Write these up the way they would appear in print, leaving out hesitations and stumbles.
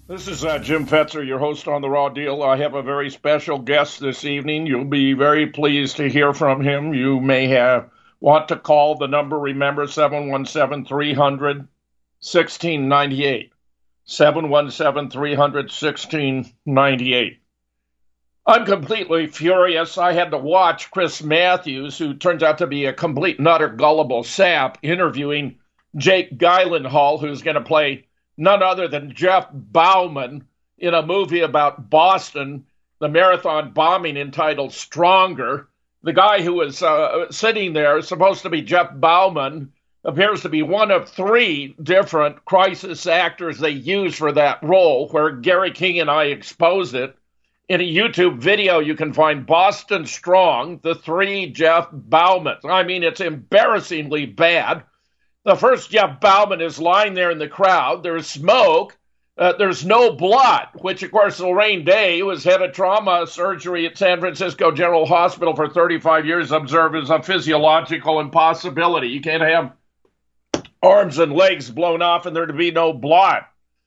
This is Jim Fetzer, your host on The Raw Deal. I have a very special guest this evening. You'll be very pleased to hear from him. You may want to call the number, remember, 717-300-1698. 717-300-1698. I'm completely furious. I had to watch Chris Matthews, who turns out to be a complete and utter gullible sap, interviewing Jake Gyllenhaal, who's going to play none other than Jeff Bauman in a movie about Boston, the marathon bombing entitled Stronger. The guy who was sitting there, supposed to be Jeff Bauman, appears to be one of three different crisis actors they use for that role, where Gary King and I exposed it. In a YouTube video, you can find Boston Strong, the three Jeff Baumans. I mean, it's embarrassingly bad. The first Jeff Bauman is lying there in the crowd. There's smoke. There's no blood, which, of course, Lorraine Day, who was head of trauma surgery at San Francisco General Hospital for 35 years, observed as a physiological impossibility. You can't have arms and legs blown off and there to be no blood.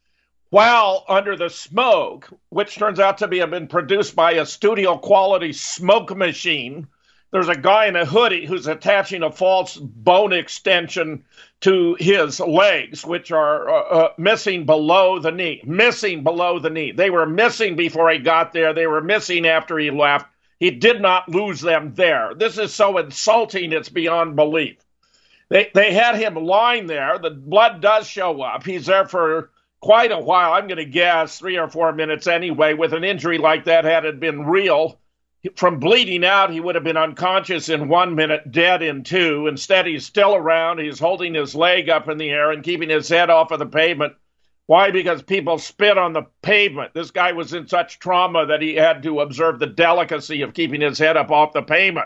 While under the smoke, which turns out to have been produced by a studio-quality smoke machine, there's a guy in a hoodie who's attaching a false bone extension to his legs, which are missing below the knee. Missing below the knee. They were missing before he got there. They were missing after he left. He did not lose them there. This is so insulting, it's beyond belief. They had him lying there. The blood does show up. He's there for quite a while. I'm going to guess 3 or 4 minutes anyway. With an injury like that, had it been real, from bleeding out, he would have been unconscious in 1 minute, dead in 2. Instead, he's still around. He's holding his leg up in the air and keeping his head off of the pavement. Why? Because people spit on the pavement. This guy was in such trauma that he had to observe the delicacy of keeping his head up off the pavement.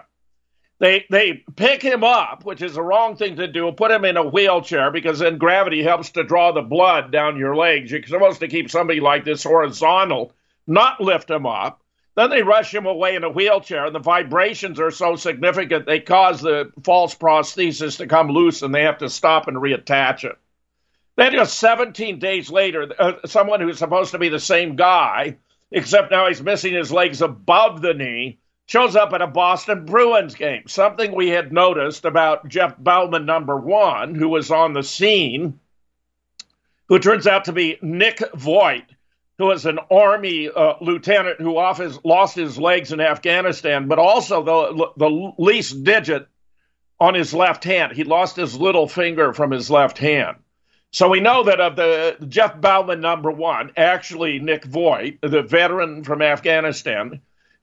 They pick him up, which is the wrong thing to do, put him in a wheelchair, because then gravity helps to draw the blood down your legs. You're supposed to keep somebody like this horizontal, not lift him up. Then they rush him away in a wheelchair, and the vibrations are so significant they cause the false prosthesis to come loose, and they have to stop and reattach it. Then just 17 days later, someone who's supposed to be the same guy, except now he's missing his legs above the knee, shows up at a Boston Bruins game, something we had noticed about Jeff Bauman, number one, who was on the scene, who turns out to be Nick Voigt, who was an Army lieutenant who lost his legs in Afghanistan, but also the least digit on his left hand. He lost his little finger from his left hand. So we know that of the Jeff Bauman, number one, actually Nick Voigt, the veteran from Afghanistan,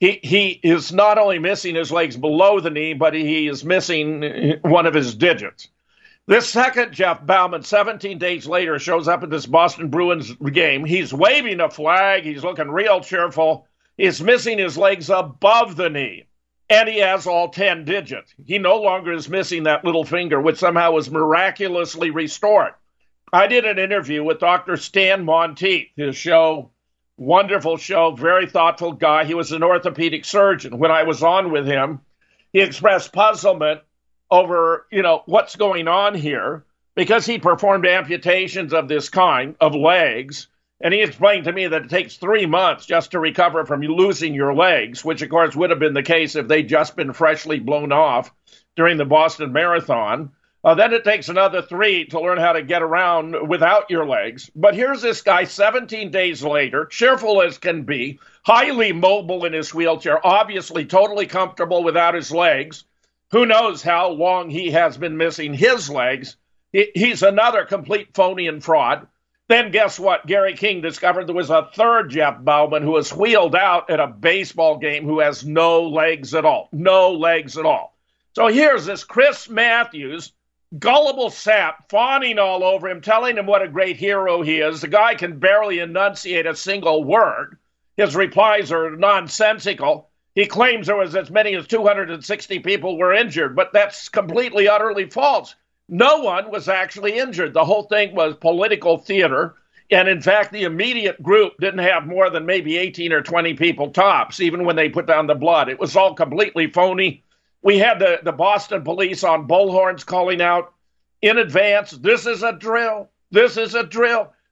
he is not only missing his legs below the knee, but he is missing one of his digits. This second Jeff Bauman, 17 days later, shows up at this Boston Bruins game. He's waving a flag. He's looking real cheerful. He's missing his legs above the knee, and he has all 10 digits. He no longer is missing that little finger, which somehow was miraculously restored. I did an interview with Dr. Stan Monteith, his show, wonderful show, very thoughtful guy. He was an orthopedic surgeon. When I was on with him, he expressed puzzlement over, what's going on here, because he performed amputations of this kind, of legs, and he explained to me that it takes 3 months just to recover from losing your legs, which, of course, would have been the case if they'd just been freshly blown off during the Boston Marathon. Then it takes another 3 to learn how to get around without your legs. But here's this guy 17 days later, cheerful as can be, highly mobile in his wheelchair, obviously totally comfortable without his legs. Who knows how long he has been missing his legs. He's another complete phony and fraud. Then guess what? Gary King discovered there was a third Jeff Bauman who was wheeled out at a baseball game who has no legs at all. No legs at all. So here's this Chris Matthews, gullible sap, fawning all over him, telling him what a great hero he is. The guy can barely enunciate a single word. His replies are nonsensical. He claims there was as many as 260 people were injured, but that's completely, utterly false. No one was actually injured. The whole thing was political theater. And in fact, the immediate group didn't have more than maybe 18 or 20 people tops, even when they put down the blood. It was all completely phony. We had the Boston police on bullhorns calling out in advance, this is a drill. This is a drill.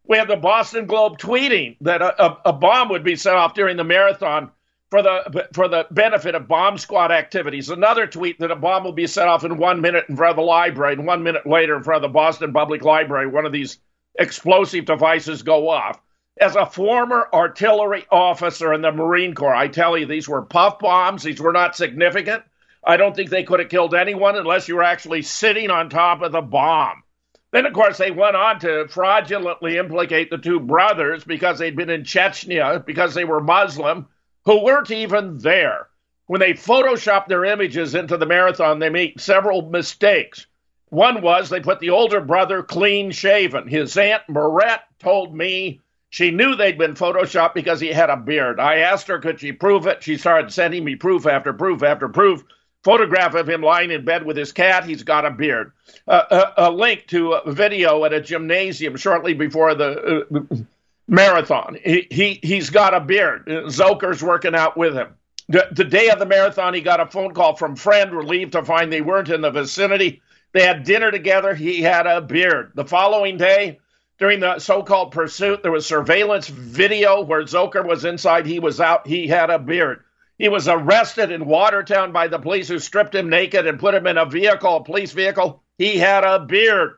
We have the Boston Globe tweeting that a bomb would be set off during the marathon for the benefit of bomb squad activities. Another tweet that a bomb will be set off in 1 minute in front of the library, and 1 minute later in front of the Boston Public Library, one of these explosive devices go off. As a former artillery officer in the Marine Corps, I tell you, these were puff bombs. These were not significant. I don't think they could have killed anyone unless you were actually sitting on top of the bomb. Then, of course, they went on to fraudulently implicate the two brothers because they'd been in Chechnya, because they were Muslim, who weren't even there. When they photoshopped their images into the marathon, they made several mistakes. One was they put the older brother clean shaven. His aunt, Marette, told me she knew they'd been photoshopped because he had a beard. I asked her, could she prove it? She started sending me proof after proof after proof. Photograph of him lying in bed with his cat. He's got a beard. A link to a video at a gymnasium shortly before the marathon. He's got a beard. Zoker's working out with him. The day of the marathon, he got a phone call from friend, relieved to find they weren't in the vicinity. They had dinner together. He had a beard. The following day, during the so-called pursuit, there was surveillance video where Zoker was inside. He was out. He had a beard. He was arrested in Watertown by the police, who stripped him naked and put him in a vehicle, a police vehicle. He had a beard.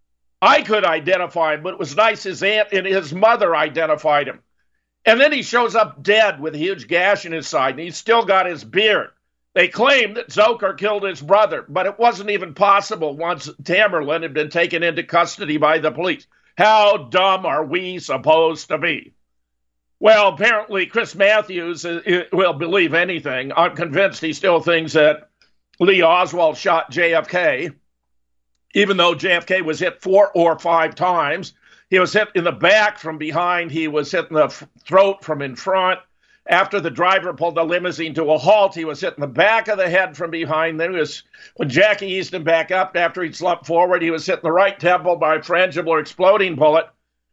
I could identify him, but it was nice his aunt and his mother identified him. And then he shows up dead with a huge gash in his side, and he's still got his beard. They claim that Zoker killed his brother, but it wasn't even possible once Tamerlan had been taken into custody by the police. How dumb are we supposed to be? Well, apparently Chris Matthews will believe anything. I'm convinced he still thinks that Lee Oswald shot JFK, even though JFK was hit 4 or 5 times. He was hit in the back from behind. He was hit in the throat from in front. After the driver pulled the limousine to a halt, he was hit in the back of the head from behind. Then when Jackie eased him back up after he'd slumped forward, he was hit in the right temple by a frangible exploding bullet.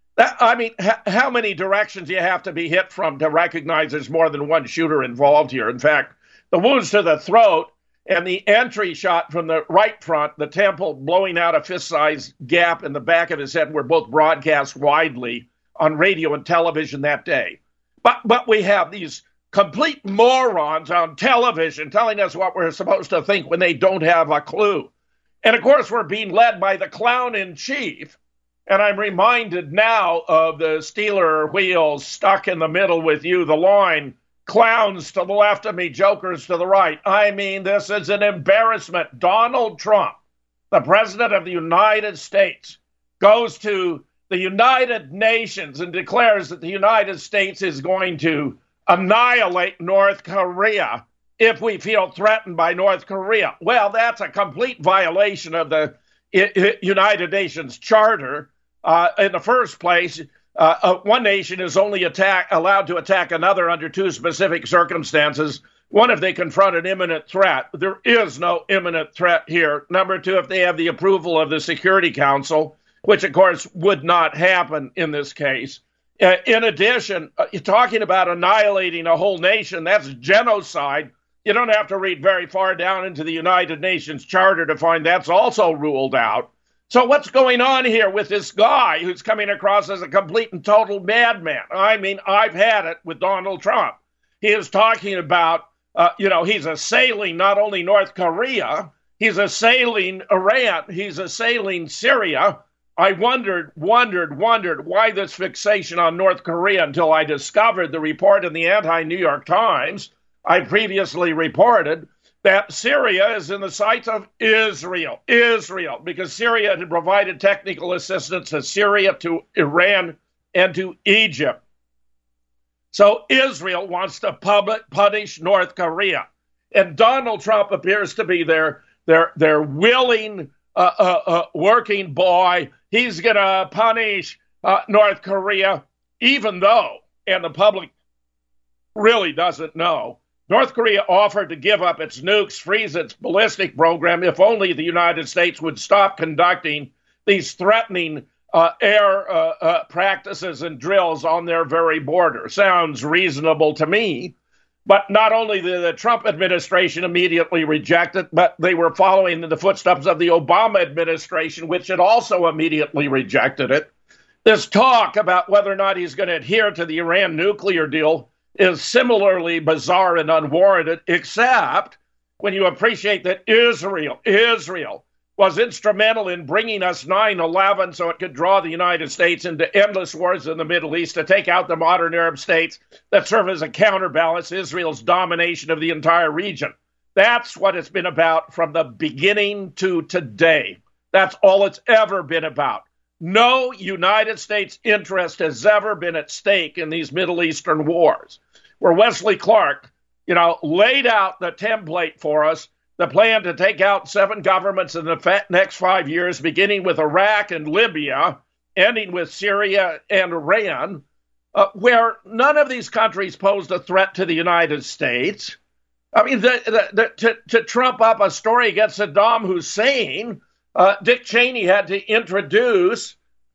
How many directions do you have to be hit from to recognize there's more than one shooter involved here? In fact, the wounds to the throat and the entry shot from the right front, the temple blowing out a fist-sized gap in the back of his head, were both broadcast widely on radio and television that day. But we have these complete morons on television telling us what we're supposed to think when they don't have a clue. And, of course, we're being led by the clown in chief. And I'm reminded now of the Steeler wheels stuck in the middle with you, the line, clowns to the left of me, jokers to the right. I mean, this is an embarrassment. Donald Trump, the president of the United States, goes to the United Nations and declares that the United States is going to annihilate North Korea if we feel threatened by North Korea. Well, that's a complete violation of the United Nations Charter. In the first place, one nation is only allowed to attack another under 2 specific circumstances. One, if they confront an imminent threat. There is no imminent threat here. Number 2, if they have the approval of the Security Council, which, of course, would not happen in this case. In addition, you're talking about annihilating a whole nation. That's genocide. You don't have to read very far down into the United Nations Charter to find that's also ruled out. So what's going on here with this guy who's coming across as a complete and total madman? I mean, I've had it with Donald Trump. He is talking about, he's assailing not only North Korea, he's assailing Iran, he's assailing Syria. I wondered why this fixation on North Korea until I discovered the report in the anti-New York Times. I previously reported that Syria is in the sights of Israel, because Syria had provided technical assistance to Syria, to Iran, and to Egypt. So Israel wants to punish North Korea. And Donald Trump appears to be their willing working boy. He's going to punish North Korea, even though, and the public really doesn't know, North Korea offered to give up its nukes, freeze its ballistic program, if only the United States would stop conducting these threatening air practices and drills on their very border. Sounds reasonable to me. But not only did the Trump administration immediately reject it, but they were following in the footsteps of the Obama administration, which had also immediately rejected it. This talk about whether or not he's going to adhere to the Iran nuclear deal is similarly bizarre and unwarranted, except when you appreciate that Israel was instrumental in bringing us 9/11 so it could draw the United States into endless wars in the Middle East to take out the modern Arab states that serve as a counterbalance to Israel's domination of the entire region. That's what it's been about from the beginning to today. That's all it's ever been about. No United States interest has ever been at stake in these Middle Eastern wars, where Wesley Clark, laid out the template for us, the plan to take out 7 governments in the next 5 years, beginning with Iraq and Libya, ending with Syria and Iran, where none of these countries posed a threat to the United States. I mean, to trump up a story against Saddam Hussein, Dick Cheney had to introduce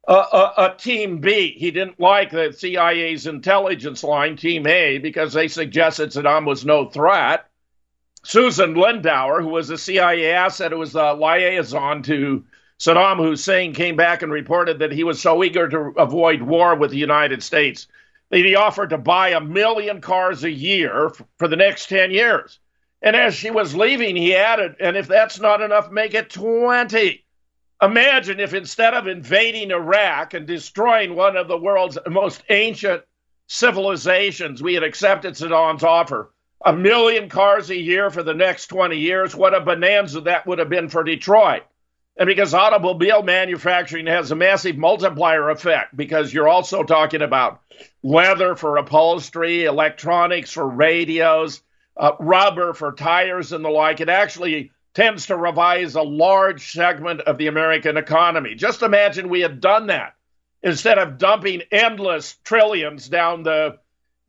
a Team B. He didn't like the CIA's intelligence line, Team A, because they suggested Saddam was no threat. Susan Lindauer, who was a CIA asset, who was the liaison to Saddam Hussein, came back and reported that he was so eager to avoid war with the United States that he offered to buy 1 million cars a year for the next 10 years. And as she was leaving, he added, and if that's not enough, make it 20. Imagine if instead of invading Iraq and destroying one of the world's most ancient civilizations, we had accepted Saddam's offer. 1 million cars a year for the next 20 years. What a bonanza that would have been for Detroit. And because automobile manufacturing has a massive multiplier effect, because you're also talking about leather for upholstery, electronics for radios, rubber for tires and the like, it actually tends to revise a large segment of the American economy. Just imagine we had done that instead of dumping endless trillions down the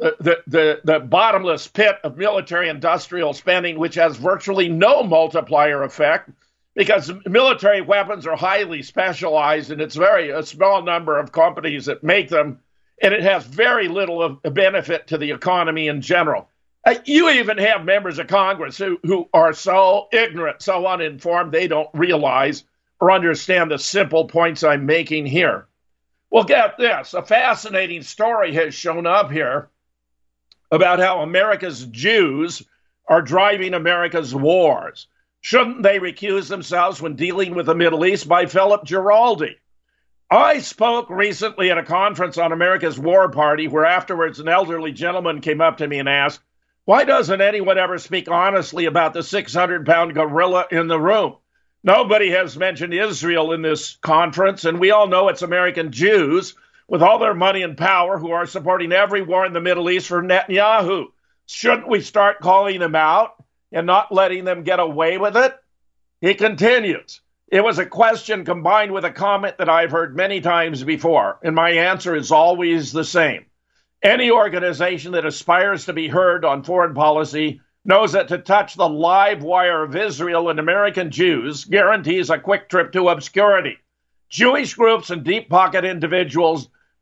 bottomless pit of military industrial spending, which has virtually no multiplier effect because military weapons are highly specialized and it's a small number of companies that make them, and it has very little of a benefit to the economy in general. You even have members of Congress who are so ignorant, so uninformed, they don't realize or understand the simple points I'm making here. Well, get this. A fascinating story has shown up here about how America's Jews are driving America's wars. Shouldn't they recuse themselves when dealing with the Middle East? By Philip Giraldi. I spoke recently at a conference on America's War Party where afterwards an elderly gentleman came up to me and asked, why doesn't anyone ever speak honestly about the 600-pound gorilla in the room? Nobody has mentioned Israel in this conference, and we all know it's American Jews with all their money and power who are supporting every war in the Middle East for Netanyahu. Shouldn't we start calling them out and not letting them get away with it? He continues. It was a question combined with a comment that I've heard many times before, and my answer is always the same. Any organization that aspires to be heard on foreign policy knows that to touch the live wire of Israel and American Jews guarantees a quick trip to obscurity. Jewish groups and deep-pocket individual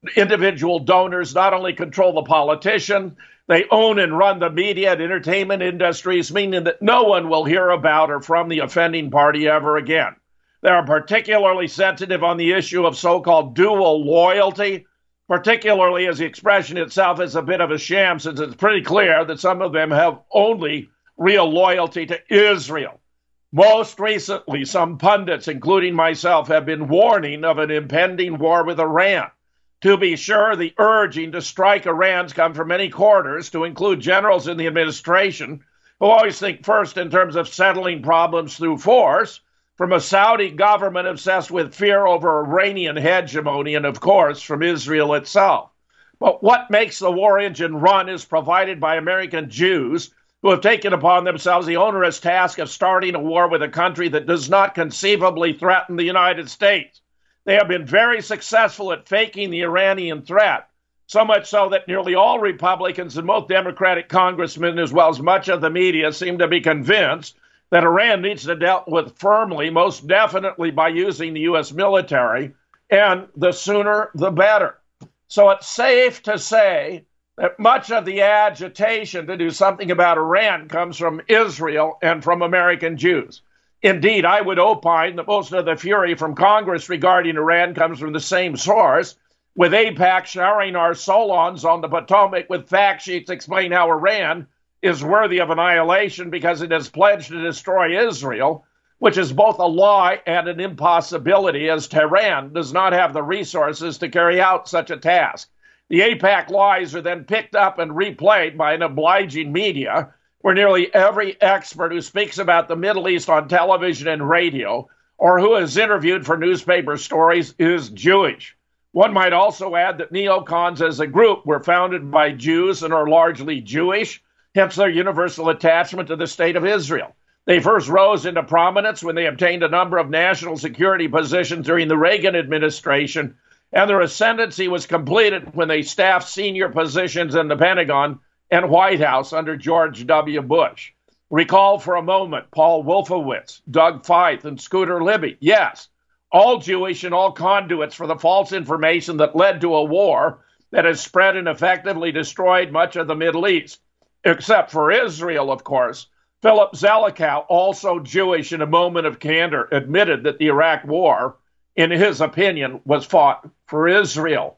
donors not only control the politician, they own and run the media and entertainment industries, meaning that no one will hear about or from the offending party ever again. They are particularly sensitive on the issue of so-called dual loyalty, particularly as the expression itself is a bit of a sham, since it's pretty clear that some of them have only real loyalty to Israel. Most recently, some pundits, including myself, have been warning of an impending war with Iran. To be sure, the urging to strike Iran's come from many quarters, to include generals in the administration, who always think first in terms of settling problems through force, from a Saudi government obsessed with fear over Iranian hegemony, and of course from Israel itself. But what makes the war engine run is provided by American Jews who have taken upon themselves the onerous task of starting a war with a country that does not conceivably threaten the United States. They have been very successful at faking the Iranian threat, so much so that nearly all Republicans and most Democratic congressmen, as well as much of the media, seem to be convinced that Iran needs to be dealt with firmly, most definitely by using the U.S. military, and the sooner the better. So it's safe to say that much of the agitation to do something about Iran comes from Israel and from American Jews. Indeed, I would opine that most of the fury from Congress regarding Iran comes from the same source, with AIPAC showering our Solons on the Potomac with fact sheets explain how Iran is worthy of annihilation because it has pledged to destroy Israel, which is both a lie and an impossibility, as Tehran does not have the resources to carry out such a task. The AIPAC lies are then picked up and replayed by an obliging media, where nearly every expert who speaks about the Middle East on television and radio, or who is interviewed for newspaper stories, is Jewish. One might also add that neocons as a group were founded by Jews and are largely Jewish, hence their universal attachment to the state of Israel. They first rose into prominence when they obtained a number of national security positions during the Reagan administration, and their ascendancy was completed when they staffed senior positions in the Pentagon and White House under George W. Bush. Recall for a moment Paul Wolfowitz, Doug Feith, and Scooter Libby. Yes, all Jewish and all conduits for the false information that led to a war that has spread and effectively destroyed much of the Middle East. Except for Israel, of course. Philip Zelikow, also Jewish in a moment of candor, admitted that the Iraq War, in his opinion, was fought for Israel.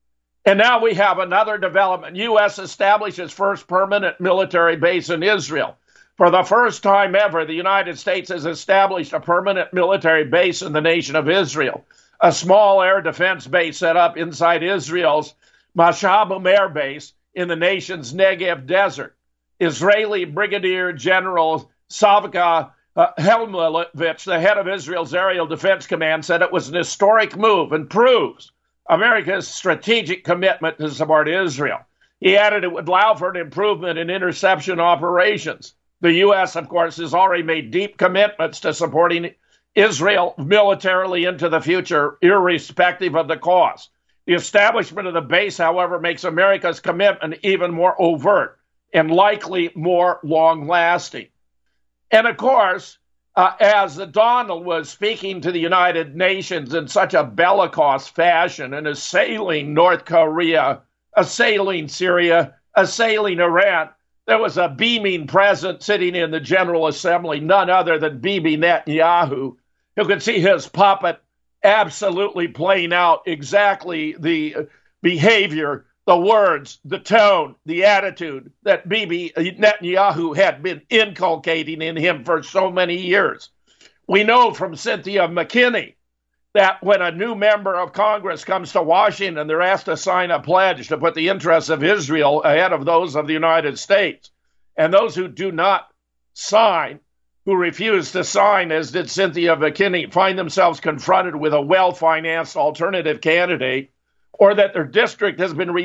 And now we have another development. U.S. establishes first permanent military base in Israel. For the first time ever, the United States has established a permanent military base in the nation of Israel, a small air defense base set up inside Israel's Mashabum Air Base in the nation's Negev Desert. Israeli Brigadier General Savka Helmovich, the head of Israel's Aerial Defense Command, said it was an historic move and proves America's strategic commitment to support Israel. He added it would allow for an improvement in interception operations. The U.S., of course, has already made deep commitments to supporting Israel militarily into the future, irrespective of the cost. The establishment of the base, however, makes America's commitment even more overt and likely more long-lasting. And of course, as Donald was speaking to the United Nations in such a bellicose fashion and assailing North Korea, assailing Syria, assailing Iran, there was a beaming presence sitting in the General Assembly, none other than Bibi Netanyahu, who could see his puppet absolutely playing out exactly the behavior, the words, the tone, the attitude that Bibi Netanyahu had been inculcating in him for so many years. We know from Cynthia McKinney that when a new member of Congress comes to Washington, they're asked to sign a pledge to put the interests of Israel ahead of those of the United States. And those who do not sign, who refuse to sign, as did Cynthia McKinney, find themselves confronted with a well-financed alternative candidate, or that their district has been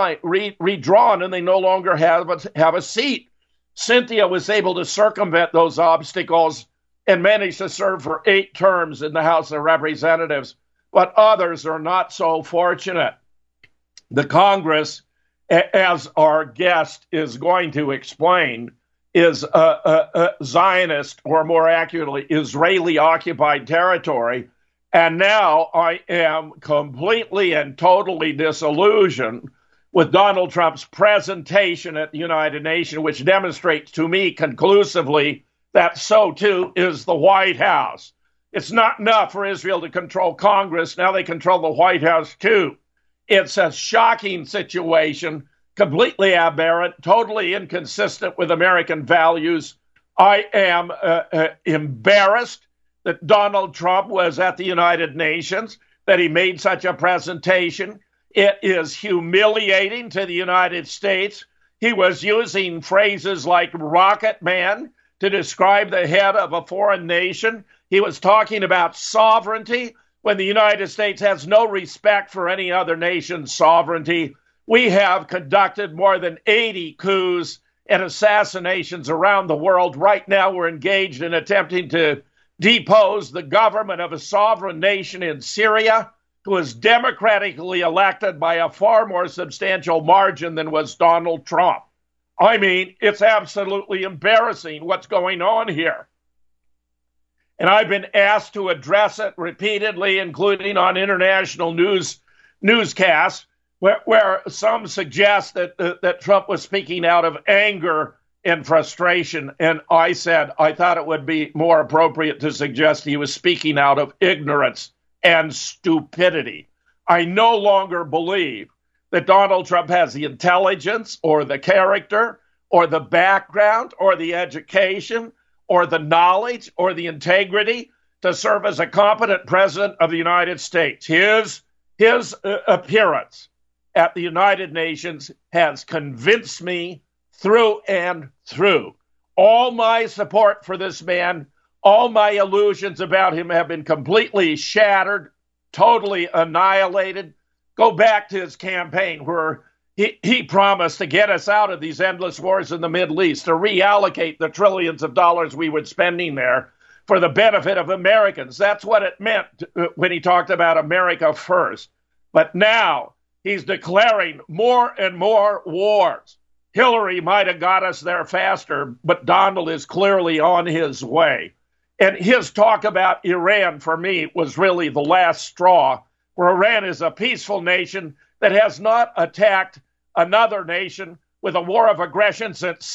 redrawn and they no longer have a seat. Cynthia was able to circumvent those obstacles and managed to serve for 8 terms in the House of Representatives, but others are not so fortunate. The Congress, as our guest is going to explain, is a Zionist, or more accurately, Israeli-occupied territory. And now I am completely and totally disillusioned with Donald Trump's presentation at the United Nations, which demonstrates to me conclusively that so too is the White House. It's not enough for Israel to control Congress. Now they control the White House too. It's a shocking situation, completely aberrant, totally inconsistent with American values. I am embarrassed that Donald Trump was at the United Nations, that he made such a presentation. It is humiliating to the United States. He was using phrases like rocket man to describe the head of a foreign nation. He was talking about sovereignty when the United States has no respect for any other nation's sovereignty. We have conducted more than 80 coups and assassinations around the world. Right now, we're engaged in attempting to depose the government of a sovereign nation in Syria, who was democratically elected by a far more substantial margin than was Donald Trump. I mean, it's absolutely embarrassing what's going on here. And I've been asked to address it repeatedly, including on international newscasts, where some suggest that Trump was speaking out of anger and frustration. And I said I thought it would be more appropriate to suggest he was speaking out of ignorance and stupidity. I no longer believe that Donald Trump has the intelligence or the character or the background or the education or the knowledge or the integrity to serve as a competent president of the United States. His appearance at the United Nations has convinced me through and through. All my support for this man, all my illusions about him have been completely shattered, totally annihilated. Go back to his campaign where he promised to get us out of these endless wars in the Middle East, to reallocate the trillions of dollars we were spending there for the benefit of Americans. That's what it meant when he talked about America first. But now he's declaring more and more wars. Hillary might have got us there faster, but Donald is clearly on his way. And his talk about Iran, for me, was really the last straw, where Iran is a peaceful nation that has not attacked another nation with a war of aggression since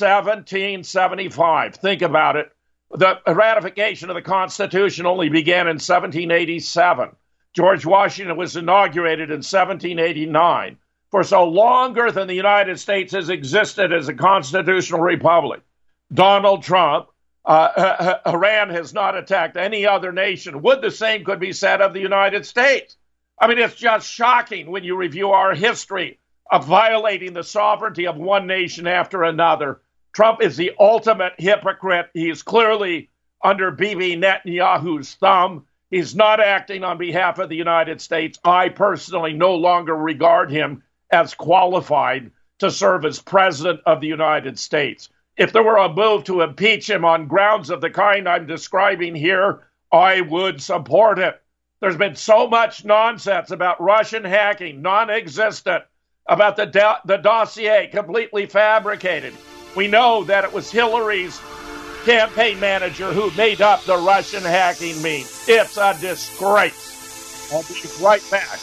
1775. Think about it. The ratification of the Constitution only began in 1787. George Washington was inaugurated in 1789. For so longer than the United States has existed as a constitutional republic, Donald Trump, Iran has not attacked any other nation. Would the same could be said of the United States? I mean, it's just shocking when you review our history of violating the sovereignty of one nation after another. Trump is the ultimate hypocrite. He's clearly under Bibi Netanyahu's thumb. He's not acting on behalf of the United States. I personally no longer regard him as qualified to serve as president of the United States. If there were a move to impeach him on grounds of the kind I'm describing here, I would support it. There's been so much nonsense about Russian hacking, non-existent, about the dossier, completely fabricated. We know that it was Hillary's campaign manager who made up the Russian hacking meme. It's a disgrace. I'll be right back.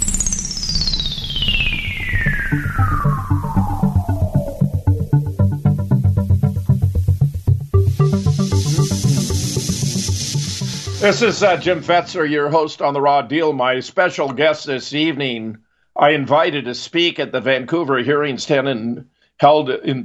This is Jim Fetzer, your host on The Raw Deal. My special guest this evening, I invited to speak at the Vancouver Hearings 10 held in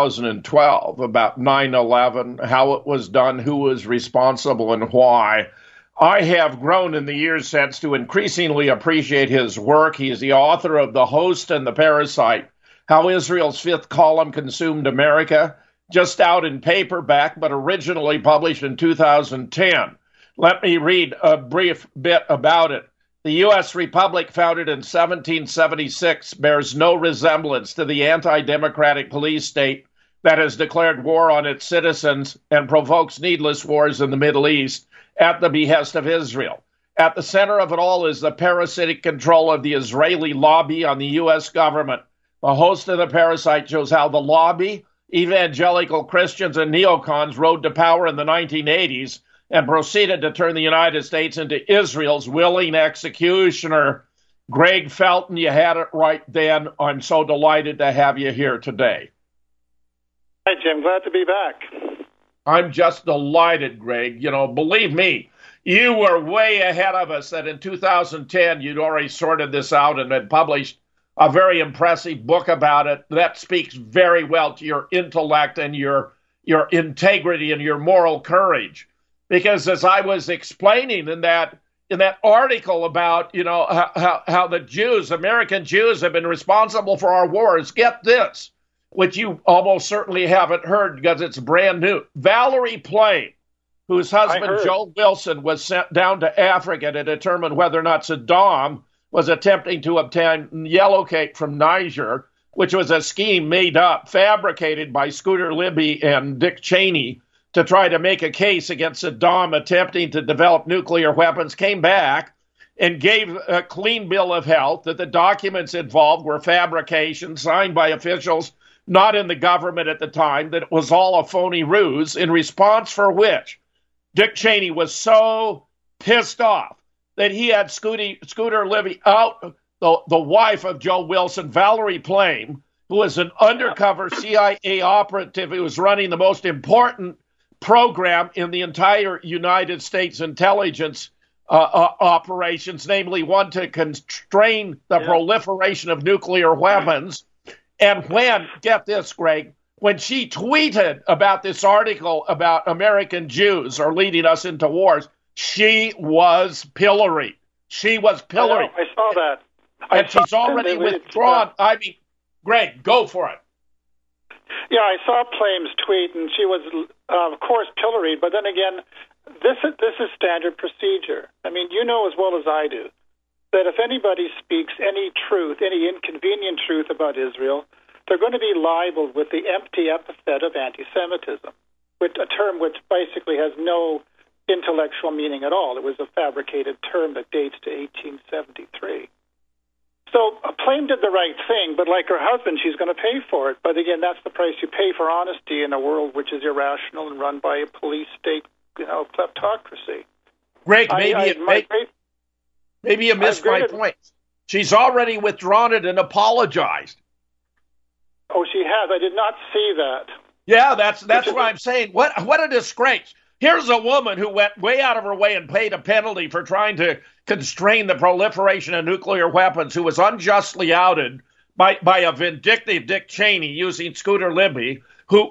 2012 about 9/11, how it was done, who was responsible, and why. I have grown in the years since to increasingly appreciate his work. He is the author of The Host and the Parasite, How Israel's Fifth Column Consumed America, just out in paperback, but originally published in 2010. Let me read a brief bit about it. The U.S. Republic, founded in 1776, bears no resemblance to the anti-democratic police state that has declared war on its citizens and provokes needless wars in the Middle East at the behest of Israel. At the center of it all is the parasitic control of the Israeli lobby on the U.S. government. The Host of the Parasite shows how the lobby, evangelical Christians, and neocons rode to power in the 1980s and proceeded to turn the United States into Israel's willing executioner. Greg Felton, you had it right then. I'm so delighted to have you here today. Hi, Jim. Glad to be back. I'm just delighted, Greg. You know, believe me, you were way ahead of us that in 2010 you'd already sorted this out and had published a very impressive book about it that speaks very well to your intellect and your integrity and your moral courage. Because as I was explaining in that article about, you know, how the Jews, American Jews, have been responsible for our wars, get this, which you almost certainly haven't heard because it's brand new. Valerie Plame, whose husband Joe Wilson was sent down to Africa to determine whether or not Saddam was attempting to obtain yellow cake from Niger, which was a scheme made up, fabricated by Scooter Libby and Dick Cheney to try to make a case against Saddam attempting to develop nuclear weapons, came back and gave a clean bill of health that the documents involved were fabrications signed by officials not in the government at the time, that it was all a phony ruse, in response for which Dick Cheney was so pissed off that he had Scooter Libby out, the wife of Joe Wilson, Valerie Plame, who was an undercover CIA operative who was running the most important program in the entire United States intelligence operations, namely one to constrain the proliferation of nuclear weapons. And when, get this, Greg, when she tweeted about this article about American Jews are leading us into wars, she was pilloried. She was pilloried. I saw that. And she's already withdrawn. I mean, Greg, go for it. Yeah, I saw Plame's tweet, and she was, of course, pilloried. But then again, this is standard procedure. I mean, you know as well as I do that if anybody speaks any truth, any inconvenient truth about Israel, they're going to be liable with the empty epithet of anti-Semitism, a term which basically has no intellectual meaning at all. It was a fabricated term that dates to 1873. So Plame did the right thing, but like her husband, she's going to pay for it. But again, that's the price you pay for honesty in a world which is irrational and run by a police state, kleptocracy. Greg, maybe you missed my point. She's already withdrawn it and apologized. Oh, she has. I did not see that. Yeah, that's what I'm saying. What a disgrace. Here's a woman who went way out of her way and paid a penalty for trying to constrain the proliferation of nuclear weapons, who was unjustly outed by a vindictive Dick Cheney using Scooter Libby, who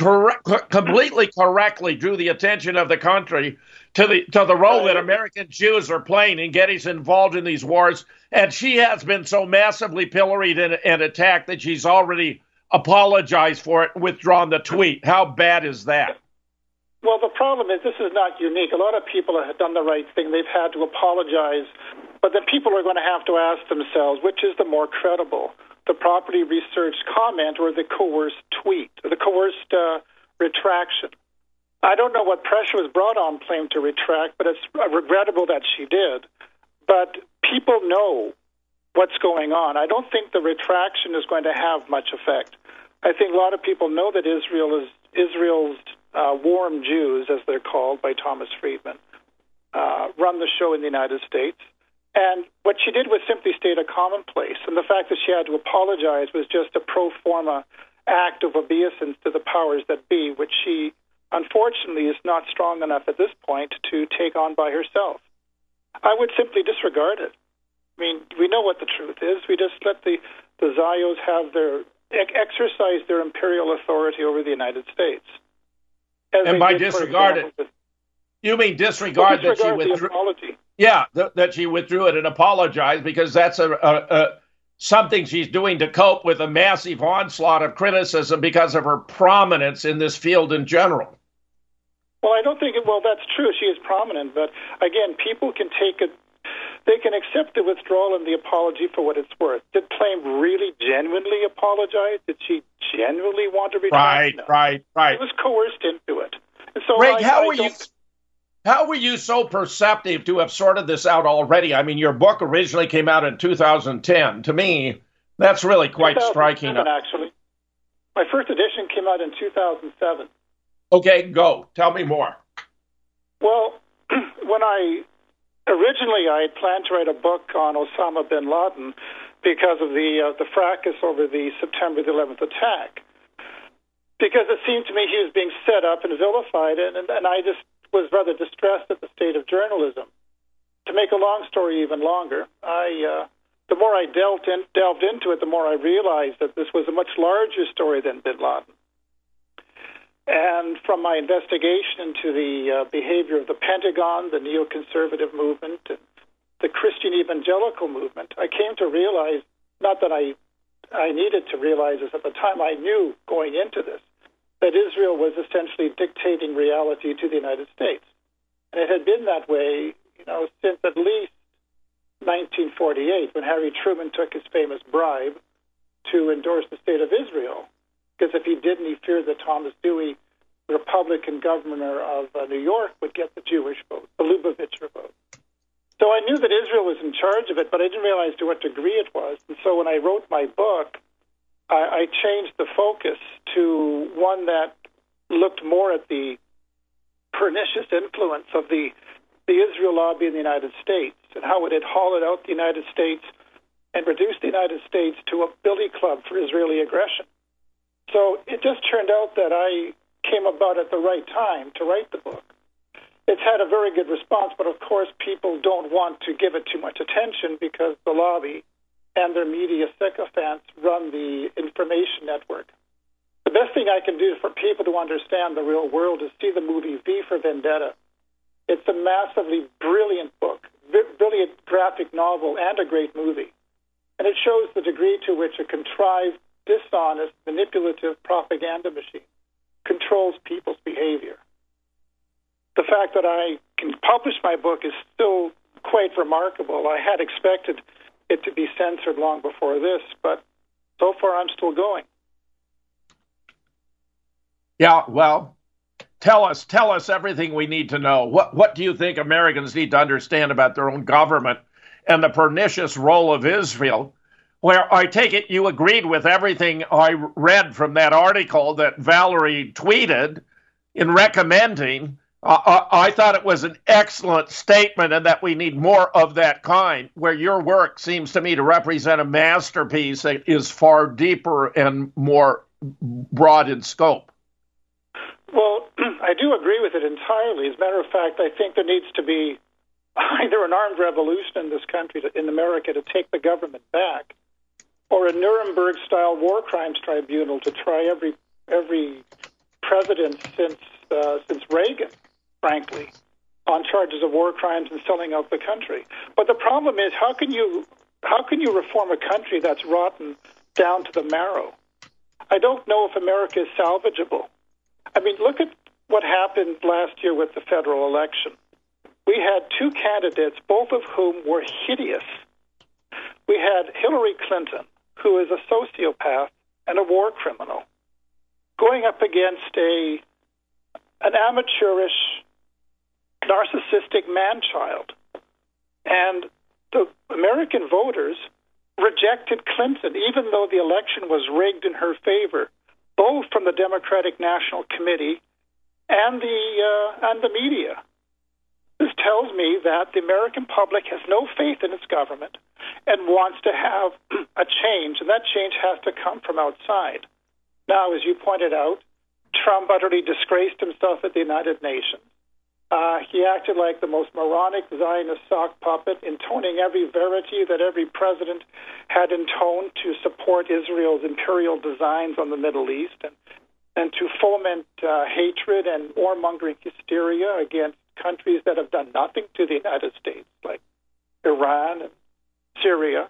completely correctly drew the attention of the country to the role that American Jews are playing in getting involved in these wars. And she has been so massively pilloried and attacked that she's already apologized for it and withdrawn the tweet. How bad is that? Well, the problem is this is not unique. A lot of people have done the right thing. They've had to apologize. But then people are going to have to ask themselves, which is the more credible, the property research comment or the coerced tweet, or the coerced retraction? I don't know what pressure was brought on Plame to retract, but it's regrettable that she did. But people know what's going on. I don't think the retraction is going to have much effect. I think a lot of people know that Israel's warm Jews, as they're called by Thomas Friedman, run the show in the United States. And what she did was simply state a commonplace. And the fact that she had to apologize was just a pro forma act of obeisance to the powers that be, which she, unfortunately, is not strong enough at this point to take on by herself. I would simply disregard it. I mean, we know what the truth is. We just let the Zios have exercise their imperial authority over the United States. And by disregard it, you mean disregard that she withdrew? Yeah, that she withdrew it and apologized, because that's something she's doing to cope with a massive onslaught of criticism because of her prominence in this field in general. Well, I don't think that's true. She is prominent, but again, people can take it. They can accept the withdrawal and the apology for what it's worth. Did Plame really genuinely apologize? Did she genuinely want to retract? Right. It was coerced into it. And so Greg, how were you so perceptive to have sorted this out already? I mean, your book originally came out in 2010. To me, that's really quite striking. Actually, my first edition came out in 2007. Okay, go. Tell me more. Well, Originally, I had planned to write a book on Osama bin Laden because of the fracas over the September the 11th attack. Because it seemed to me he was being set up and vilified, and I just was rather distressed at the state of journalism. To make a long story even longer, the more I delved into it, the more I realized that this was a much larger story than bin Laden. And from my investigation into the behavior of the Pentagon, the neoconservative movement, and the Christian evangelical movement, I came to realize, not that I needed to realize this at the time, I knew going into this, that Israel was essentially dictating reality to the United States. And it had been that way, since at least 1948, when Harry Truman took his famous bribe to endorse the state of Israel. Because if he didn't, he feared that Thomas Dewey, the Republican governor of New York, would get the Jewish vote, the Lubavitcher vote. So I knew that Israel was in charge of it, but I didn't realize to what degree it was. And so when I wrote my book, I changed the focus to one that looked more at the pernicious influence of the Israel lobby in the United States and how it had hollowed out the United States and reduced the United States to a billy club for Israeli aggression. So it just turned out that I came about at the right time to write the book. It's had a very good response, but of course people don't want to give it too much attention because the lobby and their media sycophants run the information network. The best thing I can do for people to understand the real world is see the movie V for Vendetta. It's a massively brilliant book, brilliant graphic novel, and a great movie. And it shows the degree to which a contrived, dishonest, manipulative propaganda machine controls people's behavior. The fact that I can publish my book is still quite remarkable. I had expected it to be censored long before this, but so far I'm still going. Yeah, well, tell us everything we need to know. What do you think Americans need to understand about their own government and the pernicious role of Israel? Where I take it you agreed with everything I read from that article that Valerie tweeted in recommending. I thought it was an excellent statement and that we need more of that kind, where your work seems to me to represent a masterpiece that is far deeper and more broad in scope. Well, I do agree with it entirely. As a matter of fact, I think there needs to be either an armed revolution in this country, in America, to take the government back, or a Nuremberg-style war crimes tribunal to try every president since Reagan, frankly, on charges of war crimes and selling out the country. But the problem is, how can you reform a country that's rotten down to the marrow? I don't know if America is salvageable. I mean, look at what happened last year with the federal election. We had two candidates, both of whom were hideous. We had Hillary Clinton, who is a sociopath and a war criminal, going up against an amateurish, narcissistic man-child. And the American voters rejected Clinton, even though the election was rigged in her favor, both from the Democratic National Committee and the media. This tells me that the American public has no faith in its government and wants to have a change, and that change has to come from outside. Now, as you pointed out, Trump utterly disgraced himself at the United Nations. He acted like the most moronic Zionist sock puppet, intoning every verity that every president had intoned to support Israel's imperial designs on the Middle East and to foment hatred and warmongering hysteria against countries that have done nothing to the United States, like Iran and Syria.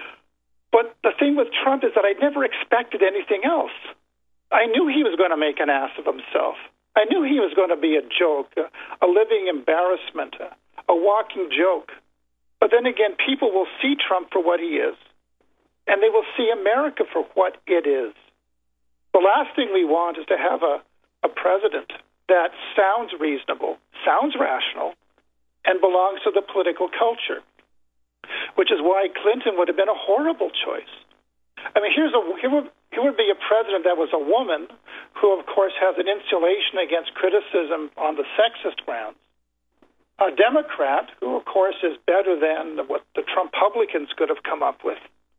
But the thing with Trump is that I never expected anything else. I knew he was going to make an ass of himself. I knew he was going to be a joke, a living embarrassment, a walking joke. But then again, people will see Trump for what he is, and they will see America for what it is. The last thing we want is to have a president that sounds reasonable, sounds rational, and belongs to the political culture, which is why Clinton would have been a horrible choice. I mean, here would be a president that was a woman who, of course, has an insulation against criticism on the sexist grounds. A Democrat who, of course, is better than what the Trumpublicans could have come up with.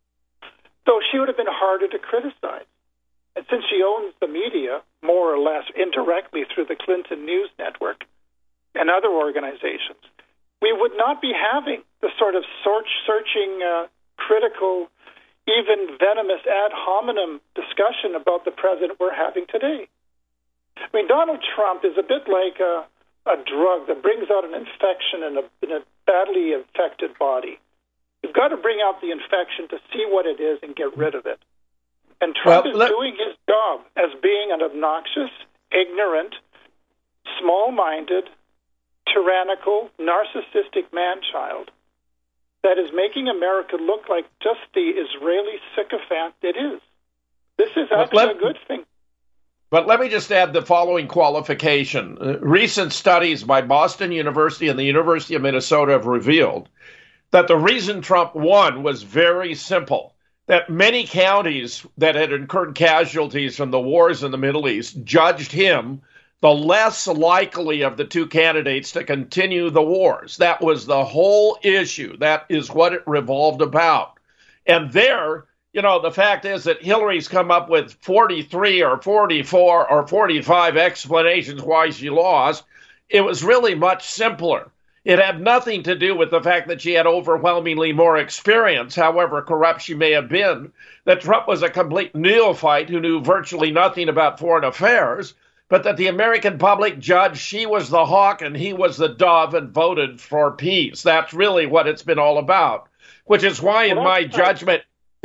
So she would have been harder to criticize. And since she owns the media, more or less indirectly through the Clinton News Network and other organizations, we would not be having the sort of searching, critical, even venomous ad hominem discussion about the president we're having today. I mean, Donald Trump is a bit like a drug that brings out an infection in a badly infected body. You've got to bring out the infection to see what it is and get rid of it. And Trump is doing his job as being an obnoxious, ignorant, small-minded, tyrannical, narcissistic man-child that is making America look like just the Israeli sycophant it is. This is actually a good thing. But let me just add the following qualification. Recent studies by Boston University and the University of Minnesota have revealed that the reason Trump won was very simple, that many counties that had incurred casualties from the wars in the Middle East judged him the less likely of the two candidates to continue the wars. That was the whole issue. That is what it revolved about. And there, you know, the fact is that Hillary's come up with 43 or 44 or 45 explanations why she lost. it was really much simpler. It had nothing to do with the fact that she had overwhelmingly more experience, however corrupt she may have been, that Trump was a complete neophyte who knew virtually nothing about foreign affairs, but that the American public judged she was the hawk and he was the dove and voted for peace. That's really what it's been all about, which is why, in my judgment,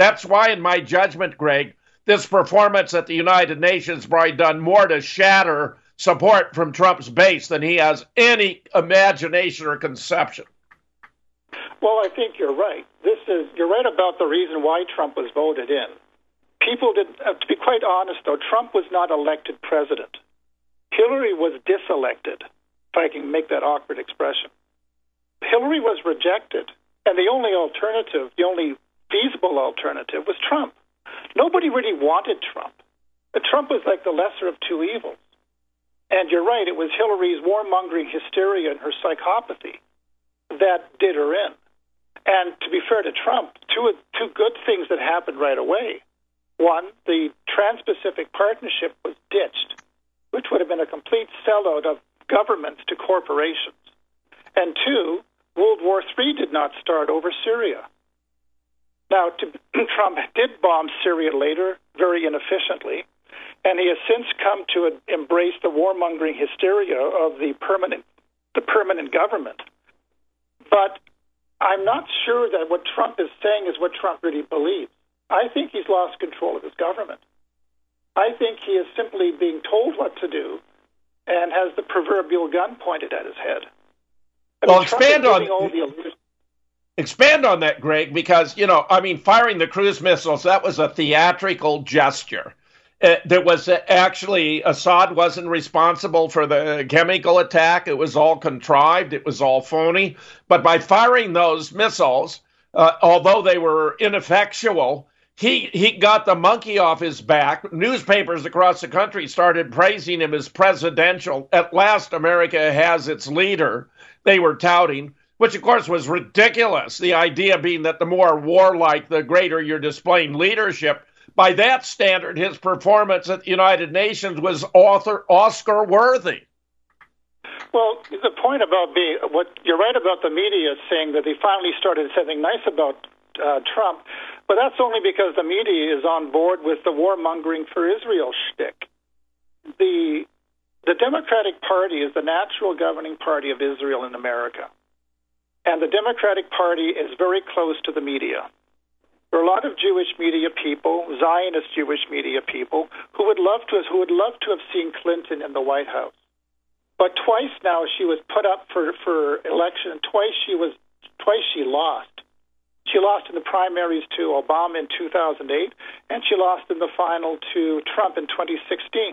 Greg, this performance at the United Nations probably done more to shatter support from Trump's base than he has any imagination or conception. Well, I think you're right. You're right about the reason why Trump was voted in. People did, to be quite honest, though, Trump was not elected president. Hillary was diselected, if I can make that awkward expression. Hillary was rejected, and the only alternative, the only feasible alternative, was Trump. Nobody really wanted Trump. But Trump was like the lesser of two evils. And you're right, it was Hillary's warmongering hysteria and her psychopathy that did her in. And to be fair to Trump, two good things that happened right away. One, the Trans-Pacific Partnership was ditched, which would have been a complete sellout of governments to corporations. And two, World War III did not start over Syria. Now, Trump did bomb Syria later, very inefficiently, and he has since come to embrace the warmongering hysteria of the permanent government. But I'm not sure that what Trump is saying is what Trump really believes. I think he's lost control of his government. I think he is simply being told what to do and has the proverbial gun pointed at his head. Expand on that, Greg, because, firing the cruise missiles, that was a theatrical gesture. There was actually, Assad wasn't responsible for the chemical attack. It was all contrived. It was all phony. But by firing those missiles, although they were ineffectual, he got the monkey off his back. Newspapers across the country started praising him as presidential. At last, America has its leader, they were touting, which, of course, was ridiculous. The idea being that the more warlike, the greater you're displaying leadership. By that standard, his performance at the United Nations was Oscar-worthy. Well, the point about you're right about the media saying that they finally started something nice about Trump, but that's only because the media is on board with the warmongering for Israel shtick. The Democratic Party is the natural governing party of Israel in America, and the Democratic Party is very close to the media. There are a lot of Jewish media people, Zionist Jewish media people, who would love to have seen Clinton in the White House. But twice now she was put up for election, and twice she lost. She lost in the primaries to Obama in 2008, and she lost in the final to Trump in 2016.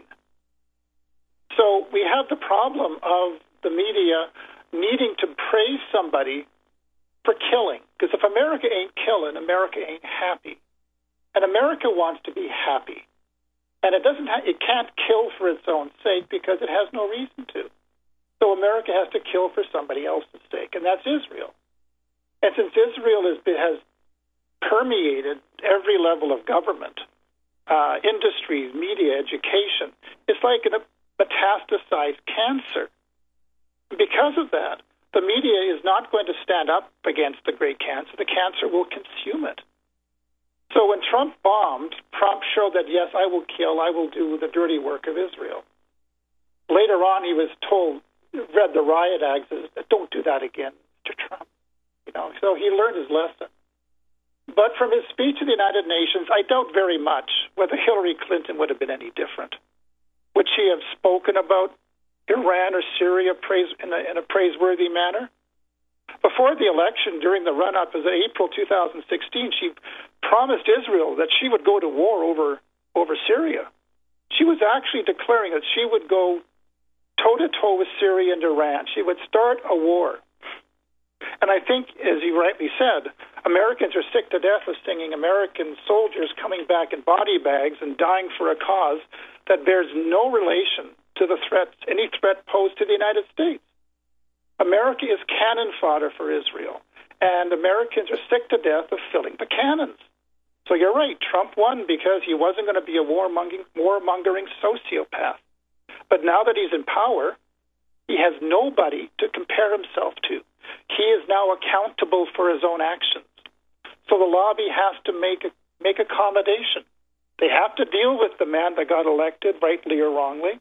So we have the problem of the media needing to praise somebody for killing. Because if America ain't killing, America ain't happy. And America wants to be happy. And it can't kill for its own sake because it has no reason to. So America has to kill for somebody else's sake, and that's Israel. And since Israel has permeated every level of government, industries, media, education, it's like a metastasized cancer. Because of that, the media is not going to stand up against the great cancer. The cancer will consume it. So when Trump bombed, Trump showed that, yes, I will kill, I will do the dirty work of Israel. Later on, he was read the riot acts, don't do that again, Mr. Trump. So he learned his lesson. But from his speech in the United Nations, I doubt very much whether Hillary Clinton would have been any different. Would she have spoken about Iran or Syria in a praiseworthy manner? Before the election, during the run-up, as April 2016, she promised Israel that she would go to war over Syria. She was actually declaring that she would go toe-to-toe with Syria and Iran. She would start a war. And I think, as you rightly said, Americans are sick to death of seeing American soldiers coming back in body bags and dying for a cause that bears no relation to any threat posed to the United States. America is cannon fodder for Israel, and Americans are sick to death of filling the cannons. So you're right, Trump won because he wasn't going to be a warmongering sociopath. But now that he's in power, He has nobody to compare himself to. He is now accountable for his own actions. So the lobby has to make accommodation. They have to deal with the man that got elected, rightly or wrongly.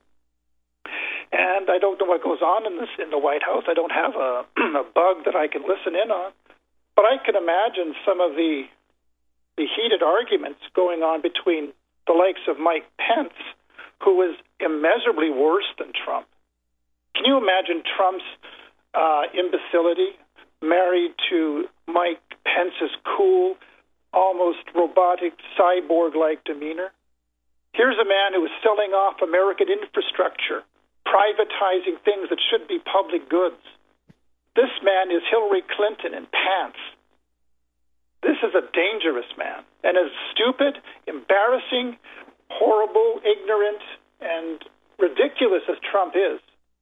And I don't know what goes on in the White House. I don't have a bug that I can listen in on. But I can imagine some of the heated arguments going on between the likes of Mike Pence, who is immeasurably worse than Trump. Can you imagine Trump's imbecility married to Mike Pence's cool, almost robotic, cyborg-like demeanor? Here's a man who is selling off American infrastructure, privatizing things that should be public goods. This man is Hillary Clinton in pants. This is a dangerous man. And as stupid, embarrassing, horrible, ignorant, and ridiculous as Trump is,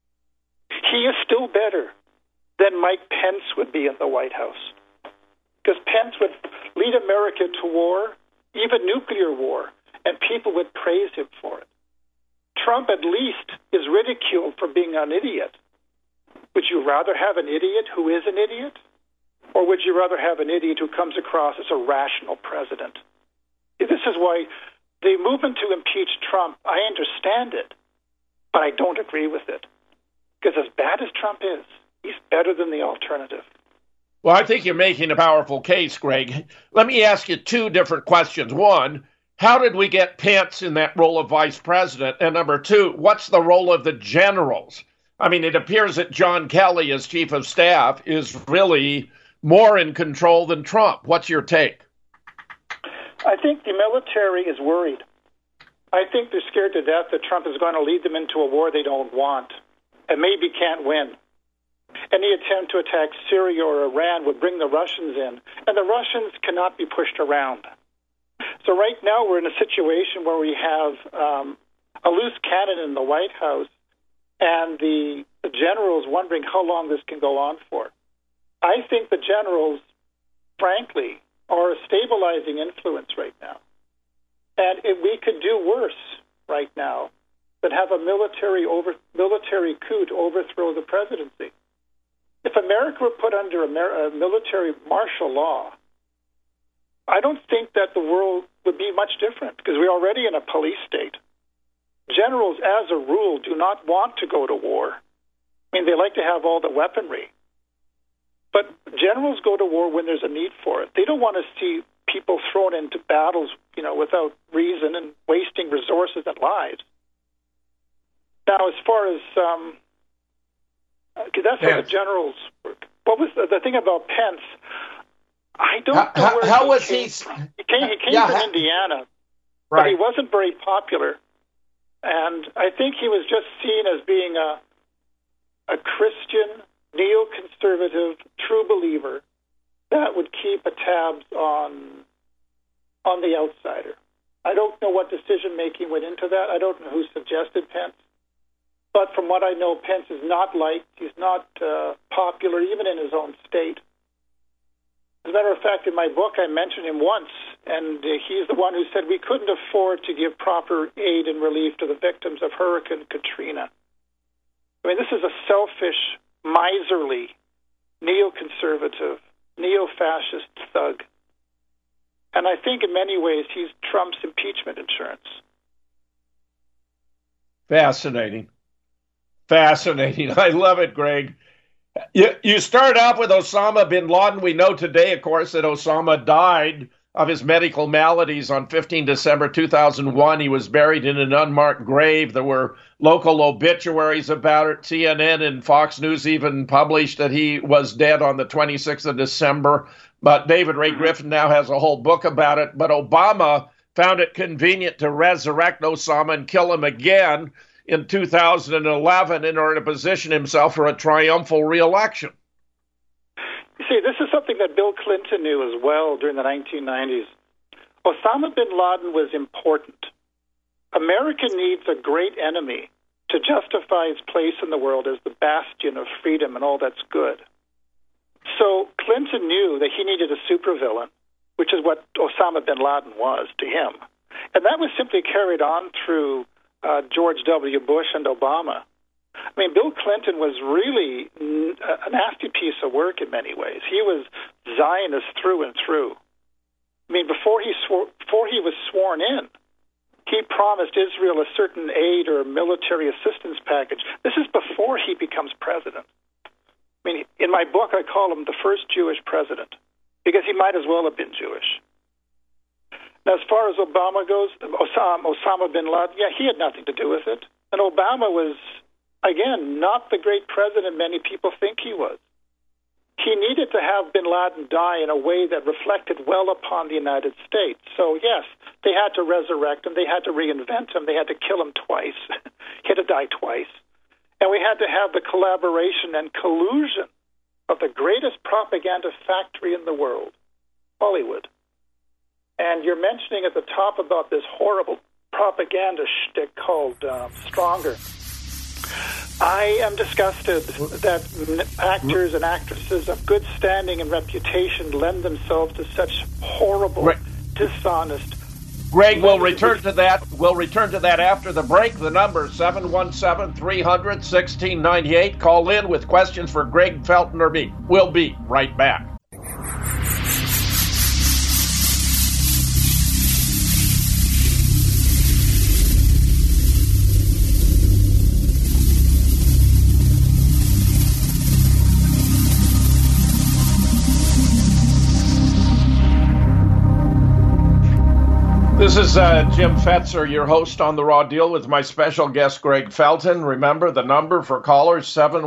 he is still better than Mike Pence would be in the White House. Because Pence would lead America to war, even nuclear war, and people would praise him for it. Trump at least is ridiculed for being an idiot. Would you rather have an idiot who is an idiot? Or would you rather have an idiot who comes across as a rational president? This is why the movement to impeach Trump, I understand it, but I don't agree with it. Because as bad as Trump is, he's better than the alternative. Well, I think you're making a powerful case, Greg. Let me ask you two different questions. One, how did we get Pence in that role of vice president? And number two, what's the role of the generals? I mean, it appears that John Kelly, as chief of staff, is really more in control than Trump. What's your take? I think the military is worried. I think they're scared to death that Trump is going to lead them into a war they don't want and maybe can't win. Any attempt to attack Syria or Iran would bring the Russians in, and the Russians cannot be pushed around. So right now we're in a situation where we have a loose cannon in the White House, and the generals wondering how long this can go on for. I think the generals, frankly, are a stabilizing influence right now. And we could do worse right now than have a military coup to overthrow the presidency. If America were put under a military martial law, I don't think that the world would be much different, because we're already in a police state. Generals, as a rule, do not want to go to war. I mean, they like to have all the weaponry. But generals go to war when there's a need for it. They don't want to see people thrown into battles, without reason and wasting resources and lives. Now, as far as because that's how the generals work. What was the thing about Pence? I don't know where how was he he? Came from Indiana, right? But he wasn't very popular, and I think he was just seen as being a Christian, neoconservative, true believer that would keep a tabs on the outsider. I don't know what decision making went into that. I don't know who suggested Pence. But from what I know, Pence is not liked. He's not popular, even in his own state. As a matter of fact, in my book, I mentioned him once, and he's the one who said we couldn't afford to give proper aid and relief to the victims of Hurricane Katrina. I mean, this is a selfish, miserly, neoconservative, neo-fascist thug. And I think in many ways he's Trump's impeachment insurance. Fascinating. I love it, Greg. You start off with Osama bin Laden. We know today, of course, that Osama died of his medical maladies on 15 December 2001. He was buried in an unmarked grave. There were local obituaries about it. CNN and Fox News even published that he was dead on the 26th of December. But David Ray Griffin now has a whole book about it. But Obama found it convenient to resurrect Osama and kill him again in 2011 in order to position himself for a triumphal re-election. You see, this is something that Bill Clinton knew as well during the 1990s. Osama bin Laden was important. America needs a great enemy to justify its place in the world as the bastion of freedom and all that's good. So Clinton knew that he needed a supervillain, which is what Osama bin Laden was to him. And that was simply carried on through George W. Bush and Obama. I mean, Bill Clinton was really a nasty piece of work in many ways. He was Zionist through and through. I mean, before he was sworn in, he promised Israel a certain aid or military assistance package. This is before he becomes president. I mean, in my book, I call him the first Jewish president because he might as well have been Jewish. Now, as far as Obama goes, Osama bin Laden, yeah, he had nothing to do with it. And Obama was, again, not the great president many people think he was. He needed to have bin Laden die in a way that reflected well upon the United States. So, yes, they had to resurrect him. They had to reinvent him. They had to kill him twice. He had to die twice. And we had to have the collaboration and collusion of the greatest propaganda factory in the world, Hollywood. And you're mentioning at the top about this horrible propaganda shtick called Stronger. I am disgusted that actors and actresses of good standing and reputation lend themselves to such horrible, dishonest. Greg, we'll return to that. We'll return to that after the break. The number is 717-300-1698. Call in with questions for Greg Felton or me. We'll be right back. This is Jim Fetzer, your host on The Raw Deal with my special guest, Greg Felton. Remember, the number for callers,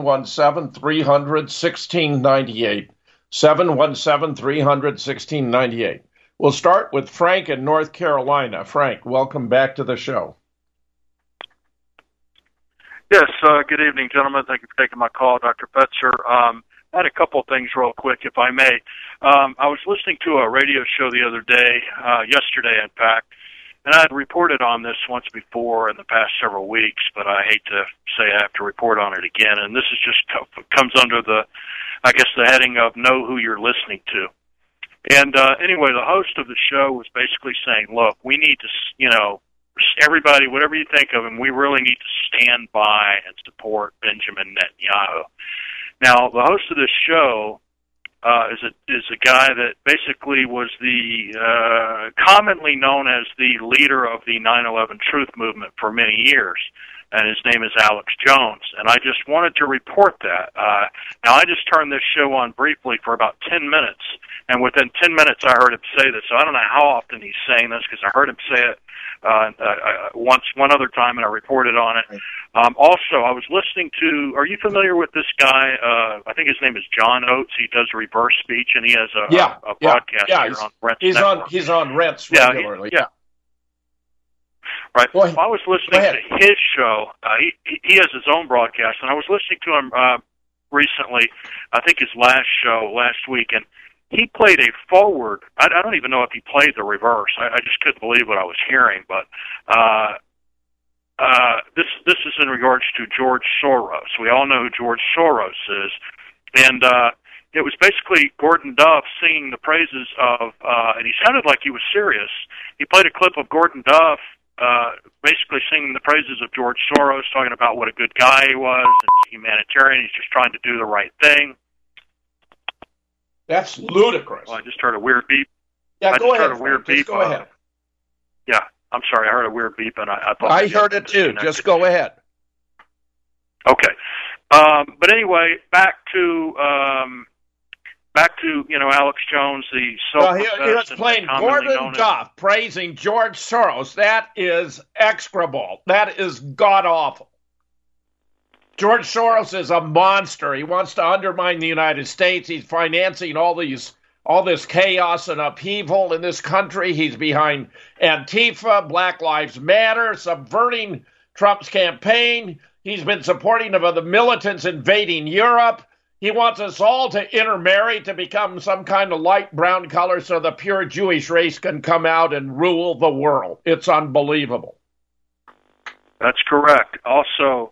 717-300-1698. 717-300-1698. We'll start with Frank in North Carolina. Frank, welcome back to the show. Yes, good evening, gentlemen. Thank you for taking my call, Dr. Fetzer. I had a couple of things real quick, if I may. I was listening to a radio show the other day, yesterday, in fact, and I had reported on this once before in the past several weeks, but I hate to say I have to report on it again. And this is just comes under the heading of know who you're listening to. And anyway, the host of the show was basically saying, look, we need to, everybody, whatever you think of him, we really need to stand by and support Benjamin Netanyahu. Now, the host of this show is a guy that basically was the commonly known as the leader of the 9/11 Truth Movement for many years, and his name is Alex Jones. And I just wanted to report that. Now, I just turned this show on briefly for about 10 minutes, and within 10 minutes I heard him say this. So I don't know how often he's saying this because I heard him say it one other time, and I reported on it. Also, I was listening to, are you familiar with this guy? I think his name is John Oates. He does reverse speech, and he has a broadcast here on Rents Network. He's on Rents regularly. Right. Well, I was listening to his show. He has his own broadcast, and I was listening to him recently, I think his last show last week, and he played a forward. I don't even know if he played the reverse. I just couldn't believe what I was hearing. But this is in regards to George Soros. We all know who George Soros is, and it was basically Gordon Duff singing the praises of, and he sounded like he was serious. He played a clip of Gordon Duff basically singing the praises of George Soros, talking about what a good guy he was, and humanitarian. He's just trying to do the right thing. That's ludicrous. Well, I just heard a weird beep. Yeah, go ahead. Go ahead. Yeah, I'm sorry. I heard a weird beep, and I thought I heard it too. Just go ahead. Okay. But anyway, back to Alex Jones, the he was playing Gordon Duff praising George Soros. That is execrable. That is god awful. George Soros is a monster. He wants to undermine the United States. He's financing all this chaos and upheaval in this country. He's behind Antifa, Black Lives Matter, subverting Trump's campaign. He's been supporting of the militants invading Europe. He wants us all to intermarry to become some kind of light brown color so the pure Jewish race can come out and rule the world. It's unbelievable. That's correct. Also,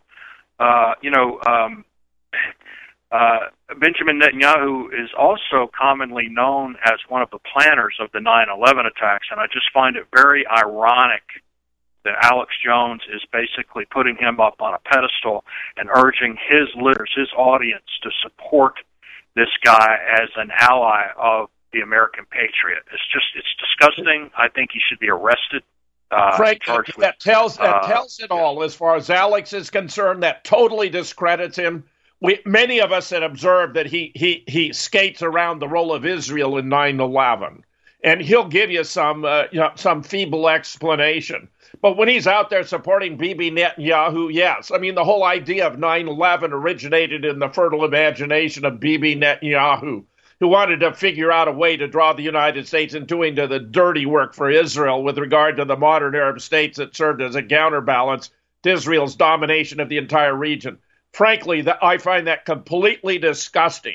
Benjamin Netanyahu is also commonly known as one of the planners of the 9/11 attacks, and I just find it very ironic that Alex Jones is basically putting him up on a pedestal and urging his listeners, his audience, to support this guy as an ally of the American patriot. It's disgusting. I think he should be arrested. Frank, that tells it all as far as Alex is concerned. That totally discredits him. Many of us had observed that he skates around the role of Israel in 9/11, and he'll give you some feeble explanation. But when he's out there supporting Bibi Netanyahu, yes. I mean, the whole idea of 9/11 originated in the fertile imagination of Bibi Netanyahu, who wanted to figure out a way to draw the United States into the dirty work for Israel with regard to the modern Arab states that served as a counterbalance to Israel's domination of the entire region. Frankly, I find that completely disgusting.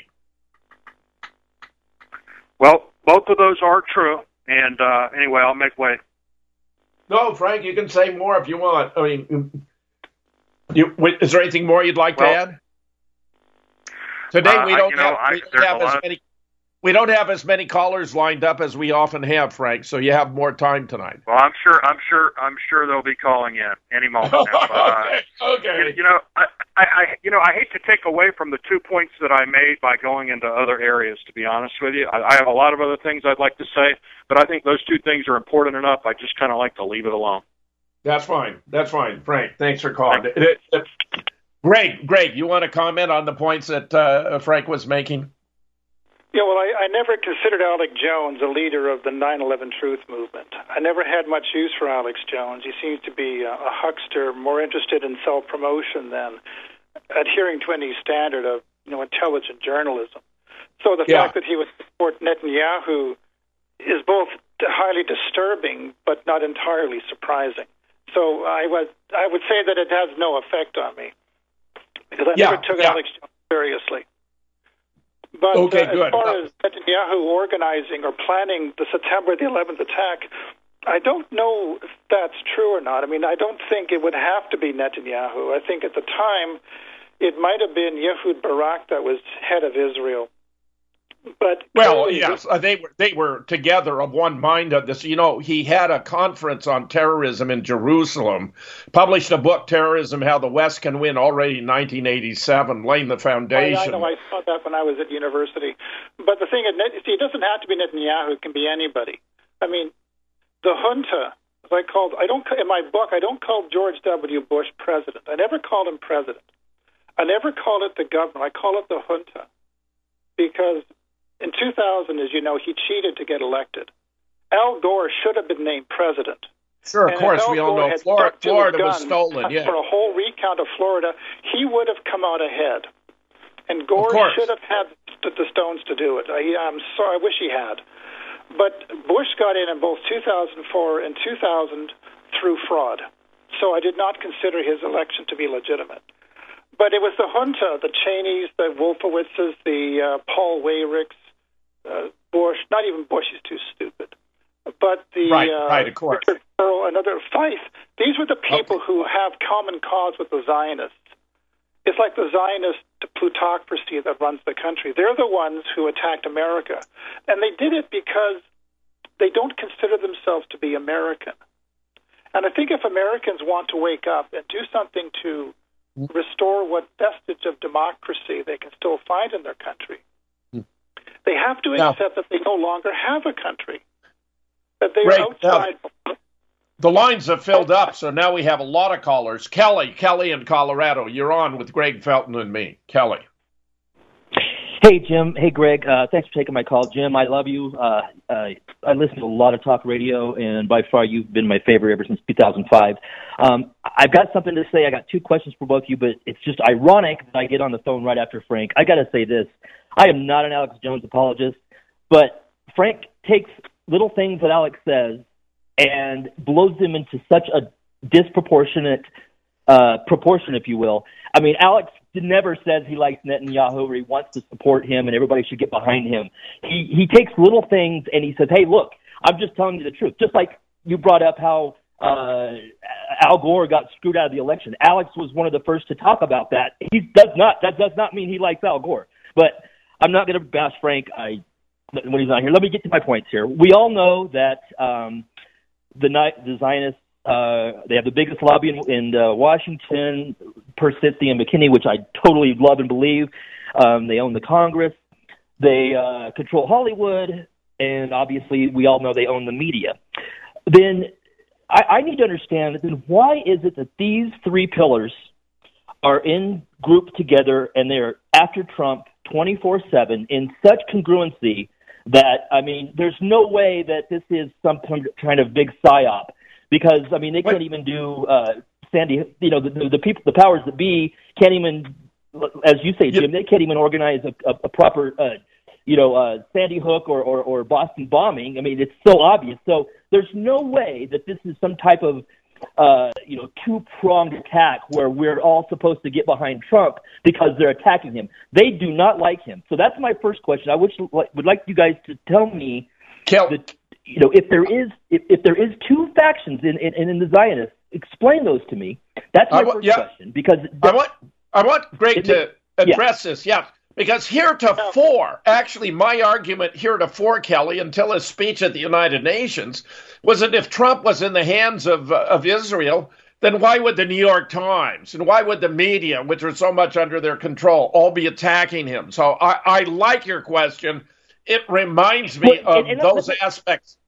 Well, both of those are true. And anyway, I'll make way. No, Frank, you can say more if you want. I mean, is there anything more you'd like to add? Today we don't have as many callers lined up as we often have, Frank. So you have more time tonight. Well, I'm sure they'll be calling in any moment now. Okay. I hate to take away from the 2 points that I made by going into other areas. To be honest with you, I have a lot of other things I'd like to say, but I think those 2 things are important enough. I just kind of like to leave it alone. That's fine, Frank. Thanks for calling. Greg, you want to comment on the points that Frank was making? Yeah, well, I never considered Alex Jones a leader of the 9/11 Truth movement. I never had much use for Alex Jones. He seems to be a huckster, more interested in self-promotion than adhering to any standard of intelligent journalism. So the fact that he would support Netanyahu is both highly disturbing, but not entirely surprising. So I would say that it has no effect on me because I never took Alex Jones seriously. But as far as Netanyahu organizing or planning the September the 11th attack, I don't know if that's true or not. I mean, I don't think it would have to be Netanyahu. I think at the time it might have been Ehud Barak that was head of Israel. But yes, they were together of one mind on this. He had a conference on terrorism in Jerusalem, published a book, Terrorism, How the West Can Win, already in 1987, laying the foundation. I know, I saw that when I was at university. But the thing is, it doesn't have to be Netanyahu, it can be anybody. I mean, the junta, in my book, I don't call George W. Bush president. I never called him president. I never called it the government. I call it the junta. Because in 2000, as you know, he cheated to get elected. Al Gore should have been named president. Sure, of course, we all know Florida was stolen. For a whole recount of Florida, he would have come out ahead. And Gore should have had the stones to do it. I'm sorry, I wish he had. But Bush got in both 2004 and 2000 through fraud. So I did not consider his election to be legitimate. But it was the junta, the Cheneys, the Wolfowitzes, the Paul Weyricks, Bush, not even Bush, he's too stupid. But the of course. Richard Pearl, another Feith, these were the people who have common cause with the Zionists. It's like the Zionist plutocracy that runs the country. They're the ones who attacked America. And they did it because they don't consider themselves to be American. And I think if Americans want to wake up and do something to restore what vestige of democracy they can still find in their country, they have to accept that they no longer have a country, that they are outside. The lines have filled up, so now we have a lot of callers. Kelly in Colorado, you're on with Greg Felton and me. Kelly. Hey, Jim. Hey, Greg. Thanks for taking my call. Jim, I love you. I listen to a lot of talk radio, and by far you've been my favorite ever since 2005. I've got something to say. I got 2 questions for both of you, but it's just ironic that I get on the phone right after Frank. I got to say this. I am not an Alex Jones apologist, but Frank takes little things that Alex says and blows them into such a disproportionate proportion, if you will. I mean, Alex never says he likes Netanyahu or he wants to support him and everybody should get behind him. He takes little things and he says, hey, look, I'm just telling you the truth. Just like you brought up how Al Gore got screwed out of the election. Alex was one of the first to talk about that. That does not mean he likes Al Gore. But I'm not going to bash Frank when he's on here. Let me get to my points here. We all know that the Zionists They have the biggest lobby in Washington, per Cynthia McKinney, which I totally love and believe. They own the Congress. They control Hollywood. And obviously, we all know they own the media. Then I need to understand, then why is it that these three pillars are in group together and they're after Trump 24/7 in such congruency that, I mean, there's no way that this is some kind of big psyop, because, I mean, they can't even do Sandy, you know, the people, the powers that be can't even, as you say, Jim, they can't even organize a proper, Sandy Hook or Boston bombing. I mean, it's so obvious. So there's no way that this is some type of two-pronged attack where we're all supposed to get behind Trump because they're attacking him. They do not like him. So that's my first question. I would like you guys to tell me that, if there is two factions in the Zionists, explain those to me. That's my first question, because I want Greg to address this. Yeah. Because heretofore, actually, my argument heretofore, Kelly, until his speech at the United Nations, was that if Trump was in the hands of Israel, then why would the New York Times and why would the media, which are so much under their control, all be attacking him? So I like your question. It reminds me of those aspects.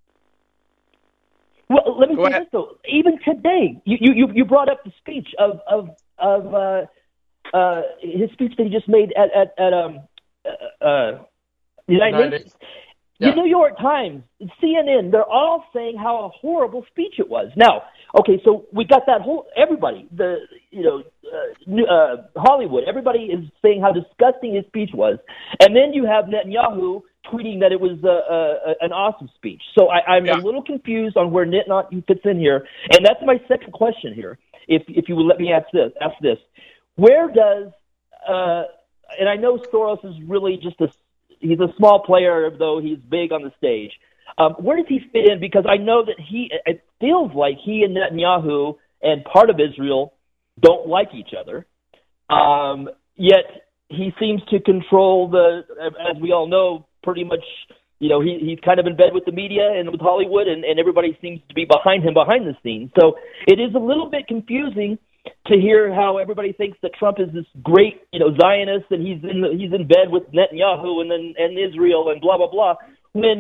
Well, let me say this, though. Even today, you brought up the speech of his speech that he just made at the United Nations. The New York Times, CNN, they're all saying how a horrible speech it was. Now, okay, so we got that whole, everybody, Hollywood, everybody is saying how disgusting his speech was. And then you have Netanyahu tweeting that it was an awesome speech. So I'm a little confused on where Netanyahu fits in here. And that's my second question here, if you would let me ask this. Where does, and I know Soros is really just he's a small player, though he's big on the stage. Where does he fit in? Because I know that it feels like he and Netanyahu and part of Israel don't like each other. Yet he seems to control as we all know, pretty much, he's kind of in bed with the media and with Hollywood, and everybody seems to be behind him behind the scenes. So it is a little bit confusing to hear how everybody thinks that Trump is this great, Zionist, and he's in bed with Netanyahu and Israel and blah blah blah, when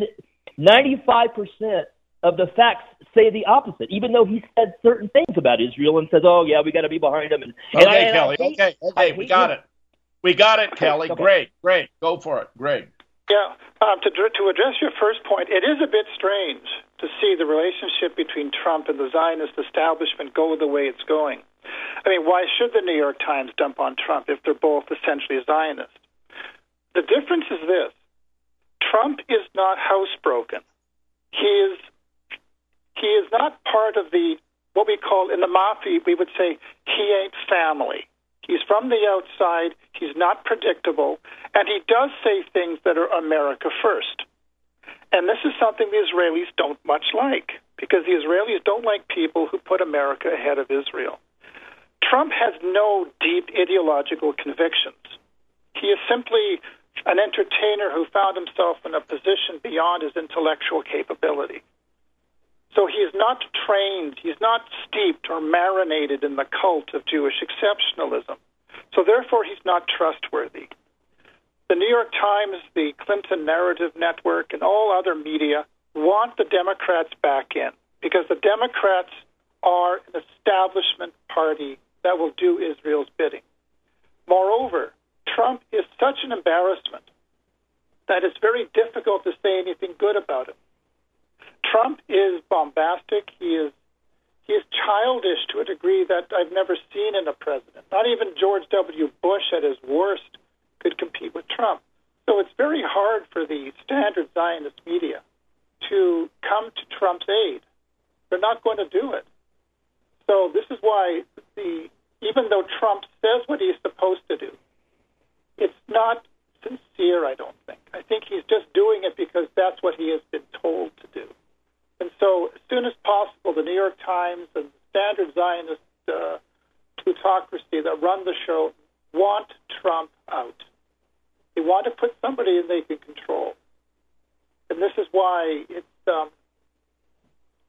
95% of the facts say the opposite. Even though he said certain things about Israel and says, "Oh yeah, we got to be behind him." Kelly. Okay, we got it. We got it, Kelly. Okay. Great. Go for it. Great. Yeah. To address your first point, it is a bit strange to see the relationship between Trump and the Zionist establishment go the way it's going. I mean, why should the New York Times dump on Trump if they're both essentially Zionist? The difference is this. Trump is not housebroken. He is not part of what we call in the mafia, we would say he ain't family. He's from the outside, he's not predictable, and he does say things that are America first. And this is something the Israelis don't much like, because the Israelis don't like people who put America ahead of Israel. Trump has no deep ideological convictions. He is simply an entertainer who found himself in a position beyond his intellectual capability. So he is not trained, he's not steeped or marinated in the cult of Jewish exceptionalism. So therefore he's not trustworthy. The New York Times, the Clinton Narrative Network, and all other media want the Democrats back in, because the Democrats are an establishment party that will do Israel's bidding. Moreover, Trump is such an embarrassment that it's very difficult to say anything good about him. Trump is bombastic. He is childish to a degree that I've never seen in a president. Not even George W. Bush at his worst could compete with Trump. So it's very hard for the standard Zionist media to come to Trump's aid. They're not going to do it. So this is why even though Trump says what he's supposed to do, it's not sincere, I don't think. I think he's just doing it because that's what he has been told to do. And so as soon as possible, the New York Times and the standard Zionist plutocracy that run the show want Trump out. They want to put somebody in they can control. And this is why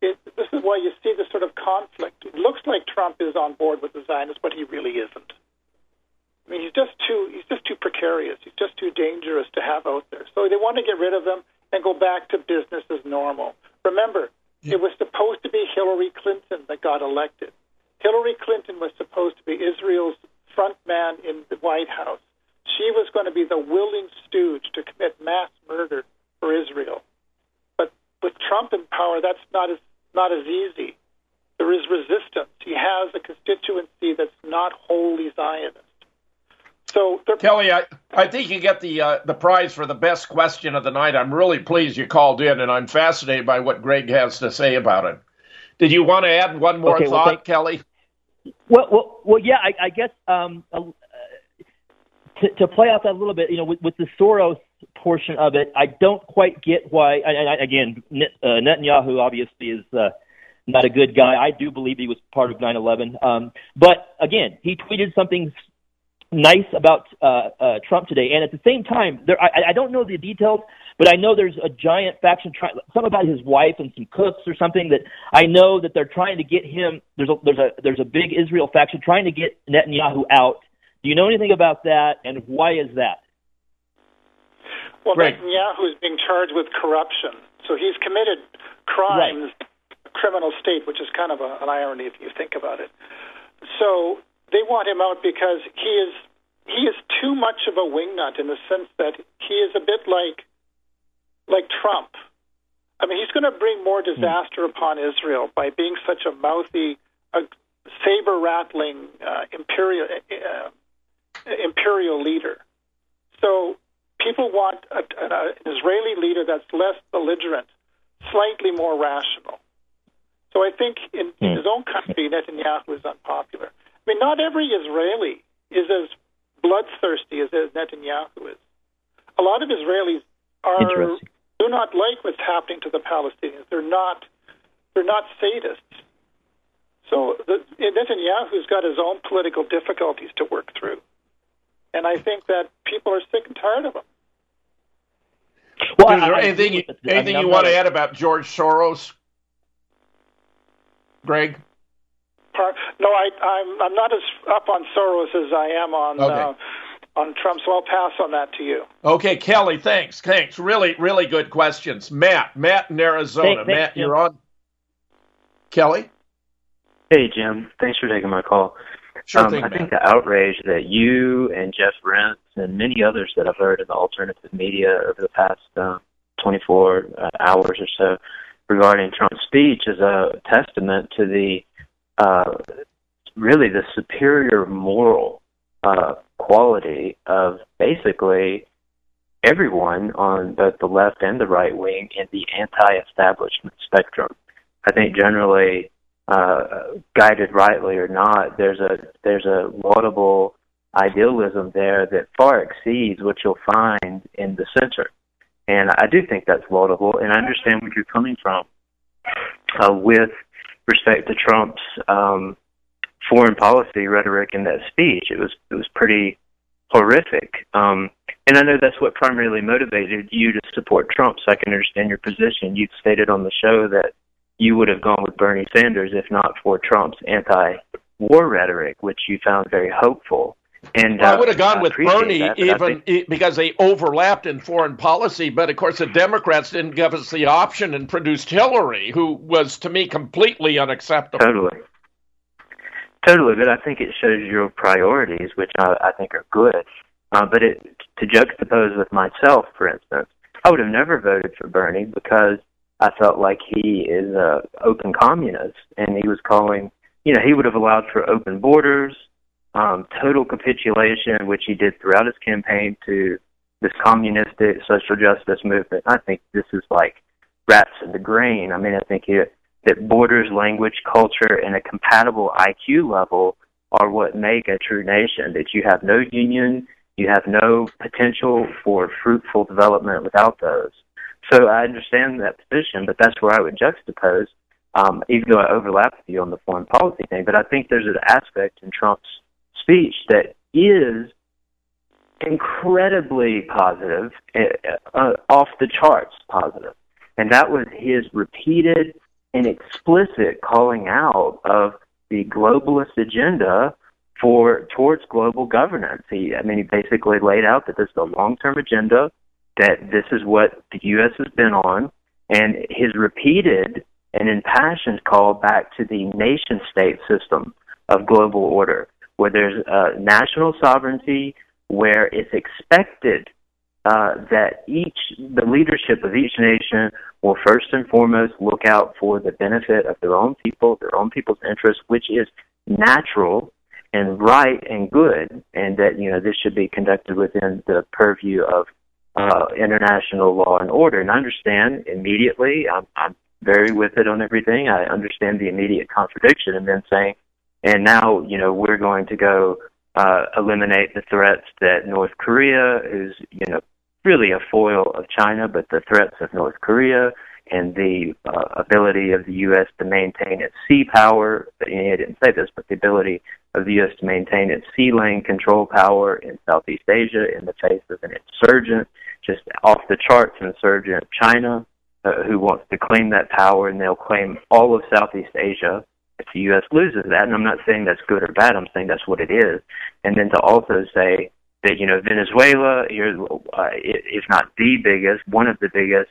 this is why you see this sort of conflict. It looks like Trump is on board with the Zionists, but he really isn't. I mean, he's just too precarious. He's just too dangerous to have out there. So they want to get rid of him and go back to business as normal. Remember, it was supposed to be Hillary Clinton that got elected. Hillary Clinton was supposed to be Israel's front man in the White House. She was going to be the willing stooge to commit mass murder for Israel. But with Trump in power, that's not as easy. There is resistance. He has a constituency that's not wholly Zionist. So, Kelly, I think you get the prize for the best question of the night. I'm really pleased you called in, and I'm fascinated by what Greg has to say about it. Did you want to add one more thought, Kelly? Well, yeah. I guess to play out that a little bit, with the Soros portion of it, I don't quite get why. Again, Netanyahu obviously is not a good guy. I do believe he was part of 9/11. But again, he tweeted something nice about Trump today, and at the same time, I don't know the details, but I know there's a giant faction, something about his wife and some cooks or something, that I know that they're trying to get him. There's a big Israel faction trying to get Netanyahu out. Do you know anything about that, and why is that? Well, Netanyahu is being charged with corruption, so he's committed crimes, criminal state, which is kind of an irony if you think about it. So they want him out because he is too much of a wingnut in the sense that he is a bit like Trump. I mean, he's going to bring more disaster upon Israel by being such a mouthy, saber-rattling imperial leader. So people want an Israeli leader that's less belligerent, slightly more rational. So I think in his own country, Netanyahu is unpopular. I mean, not every Israeli is as bloodthirsty as Netanyahu is. A lot of Israelis do not like what's happening to the Palestinians. They're not sadists. So Netanyahu's got his own political difficulties to work through, and I think that people are sick and tired of him. Well, is there anything you want to add about George Soros, Greg? No, I'm not as up on Soros as I am on Trump, so I'll pass on that to you. Okay, Kelly, thanks. Really, really good questions. Matt in Arizona. Matt, you're on. Kelly? Hey, Jim. Thanks for taking my call. Sure thing, I think the outrage that you and Jeff Rentz and many others that I've heard in the alternative media over the past 24 hours or so regarding Trump's speech is a testament to the really the superior moral quality of basically everyone on both the left and the right wing in the anti-establishment spectrum. I think generally, guided rightly or not, there's a laudable idealism there that far exceeds what you'll find in the center. And I do think that's laudable, and I understand where you're coming from with respect to Trump's foreign policy rhetoric in that speech. It was pretty horrific. And I know that's what primarily motivated you to support Trump, so I can understand your position. You've stated on the show that you would have gone with Bernie Sanders if not for Trump's anti-war rhetoric, which you found very hopeful. And I would have gone with Bernie because they overlapped in foreign policy, but of course the Democrats didn't give us the option and produced Hillary, who was to me completely unacceptable. Totally, but I think it shows your priorities, which I think are good. But to juxtapose with myself, for instance, I would have never voted for Bernie because I felt like he is an open communist, and he was calling, he would have allowed for open borders, total capitulation, which he did throughout his campaign to this communistic social justice movement. I think this is like rats in the grain. I mean, I think that borders, language, culture, and a compatible IQ level are what make a true nation, that you have no union, you have no potential for fruitful development without those. So I understand that position, but that's where I would juxtapose, even though I overlap with you on the foreign policy thing. But I think there's an aspect in Trump's speech that is incredibly positive, off the charts positive. And that was his repeated an explicit calling out of the globalist agenda towards global governance. He basically laid out that this is a long-term agenda, that this is what the U.S. has been on, and his repeated and impassioned call back to the nation-state system of global order, where there's national sovereignty, where it's expected that the leadership of each nation will first and foremost look out for the benefit of their own people, their own people's interests, which is natural and right and good, and that this should be conducted within the purview of international law and order. And I understand immediately, I'm very with it on everything. I understand the immediate contradiction, and then saying, and now we're going to go eliminate the threats that North Korea is really a foil of China, but the threats of North Korea and the ability of the U.S. to maintain its sea power. I didn't say this, but the ability of the U.S. to maintain its sea lane control power in Southeast Asia in the face of an insurgent, just off-the-charts insurgent China, who wants to claim that power, and they'll claim all of Southeast Asia if the U.S. loses that. And I'm not saying that's good or bad. I'm saying that's what it is. And then to also say that, Venezuela, if not the biggest, one of the biggest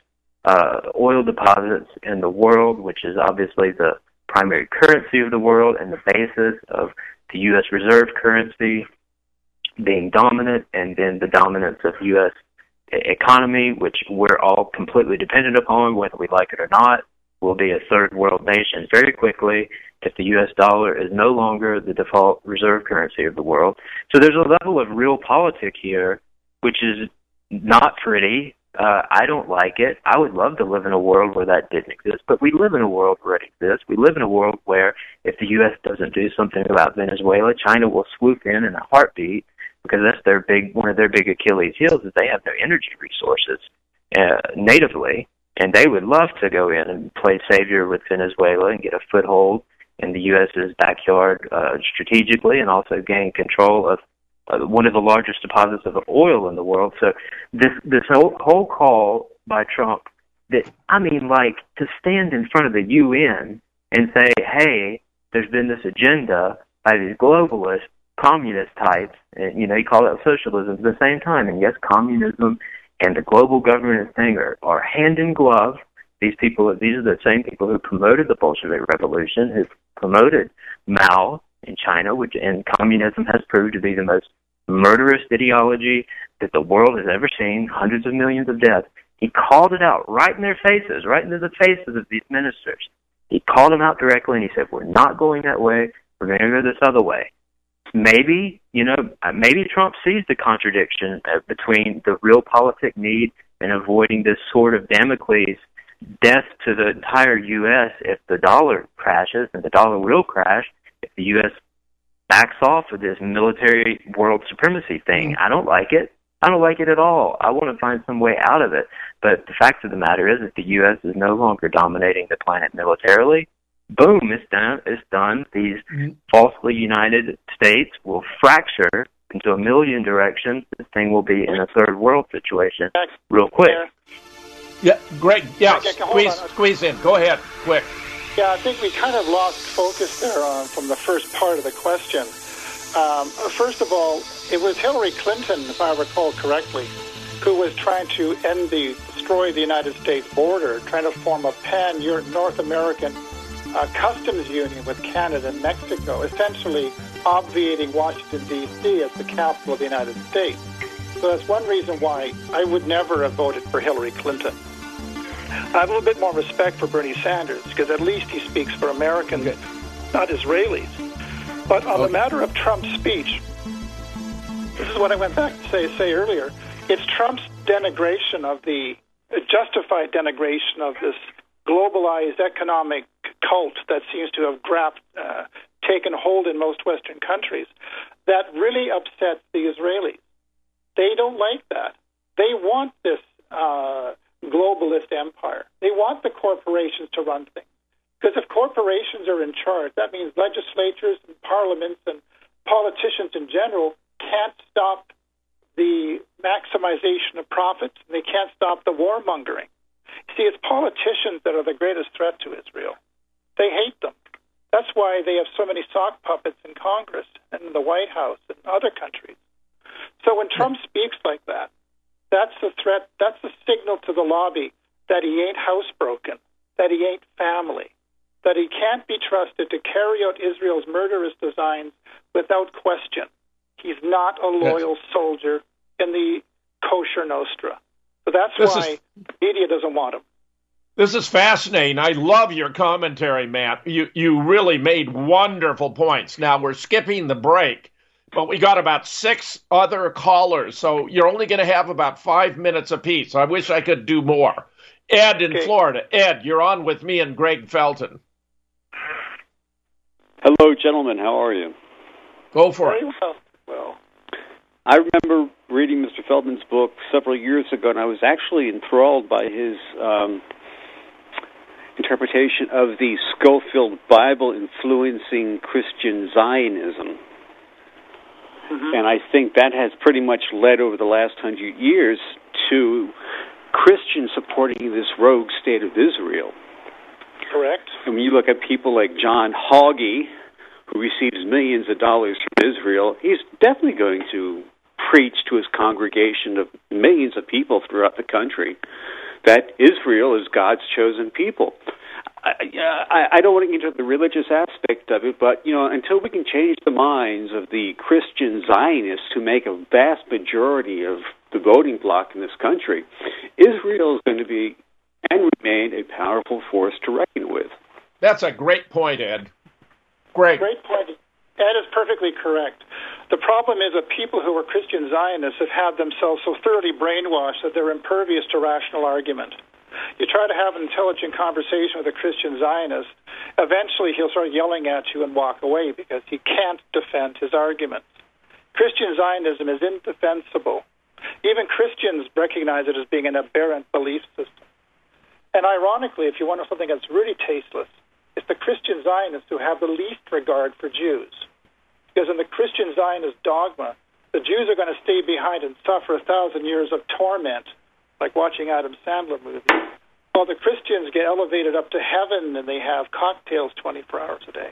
oil deposits in the world, which is obviously the primary currency of the world and the basis of the U.S. reserve currency being dominant, and then the dominance of U.S. economy, which we're all completely dependent upon, whether we like it or not, will be a third world nation very quickly if the U.S. dollar is no longer the default reserve currency of the world. So there's a level of real politics here, which is not pretty. I don't like it. I would love to live in a world where that didn't exist, but we live in a world where it exists. We live in a world where if the U.S. doesn't do something about Venezuela, China will swoop in a heartbeat, because that's one of their big Achilles heels, is they have their energy resources natively, and they would love to go in and play savior with Venezuela and get a foothold in the U.S.'s backyard strategically, and also gain control of one of the largest deposits of oil in the world. So this whole call by Trump, to stand in front of the UN and say, hey, there's been this agenda by these globalist communist types, and you call it socialism at the same time. And yes, communism and the global government thing are hand in glove. These are the same people who promoted the Bolshevik Revolution, who promoted Mao in China, and communism has proved to be the most murderous ideology that the world has ever seen, hundreds of millions of deaths. He called it out right in their faces, right into the faces of these ministers. He called them out directly, and he said, we're not going that way. We're going to go this other way. Maybe Trump sees the contradiction between the realpolitik need and avoiding this sword of Damocles death to the entire U.S. if the dollar crashes, and the dollar will crash if the U.S. backs off of this military world supremacy thing. I don't like it. I don't like it at all. I want to find some way out of it. But the fact of the matter is that the U.S. is no longer dominating the planet militarily. Boom, it's done. It's done. These falsely united states will fracture into a million directions. This thing will be in a third world situation real quick. Yeah, Greg, squeeze in. Go ahead, quick. Yeah, I think we kind of lost focus there from the first part of the question. First of all, it was Hillary Clinton, if I recall correctly, who was trying to destroy the United States border, trying to form a pan-North American customs union with Canada and Mexico, essentially obviating Washington, D.C. as the capital of the United States. So that's one reason why I would never have voted for Hillary Clinton. I have a little bit more respect for Bernie Sanders, because at least he speaks for Americans, not Israelis. But on the matter of Trump's speech, this is what I went back to say earlier. It's Trump's denigration of justified denigration of this globalized economic cult that seems to have taken hold in most Western countries that really upsets the Israelis. They don't like that. They want this globalist empire. They want the corporations to run things. Because if corporations are in charge, that means legislatures and parliaments and politicians in general can't stop the maximization of profits. They can't stop the warmongering. See, it's politicians that are the greatest threat to Israel. They hate them. That's why they have so many sock puppets in Congress and in the White House and other countries. So when Trump speaks like that, that's the threat, that's the signal to the lobby that he ain't housebroken, that he ain't family, that he can't be trusted to carry out Israel's murderous designs without question. He's not a loyal soldier in the kosher Nostra. So that's why the media doesn't want him. This is fascinating. I love your commentary, Matt. You really made wonderful points. Now, we're skipping the break, but we got about 6 other callers, so you're only going to have about 5 minutes apiece. I wish I could do more. Ed in Florida. Ed, you're on with me and Greg Felton. Hello, gentlemen. How are you? Go for it. Well, I remember reading Mr. Feldman's book several years ago, and I was actually enthralled by his interpretation of the Scofield Bible influencing Christian Zionism. Mm-hmm. And I think that has pretty much led over the last 100 years to Christians supporting this rogue state of Israel. Correct. And when you look at people like John Hagee, who receives millions of dollars from Israel, he's definitely going to preach to his congregation of millions of people throughout the country that Israel is God's chosen people. I don't want to get into the religious aspect of it, but until we can change the minds of the Christian Zionists who make a vast majority of the voting bloc in this country, Israel is going to be and remain a powerful force to reckon with. That's a great point, Ed. Great point. Ed is perfectly correct. The problem is that people who are Christian Zionists have had themselves so thoroughly brainwashed that they're impervious to rational argument. You try to have an intelligent conversation with a Christian Zionist, eventually he'll start yelling at you and walk away because he can't defend his arguments. Christian Zionism is indefensible. Even Christians recognize it as being an aberrant belief system. And ironically, if you want something that's really tasteless, it's the Christian Zionists who have the least regard for Jews. Because in the Christian Zionist dogma, the Jews are going to stay behind and suffer 1,000 years of torment, like watching Adam Sandler movies, while the Christians get elevated up to heaven and they have cocktails 24 hours a day.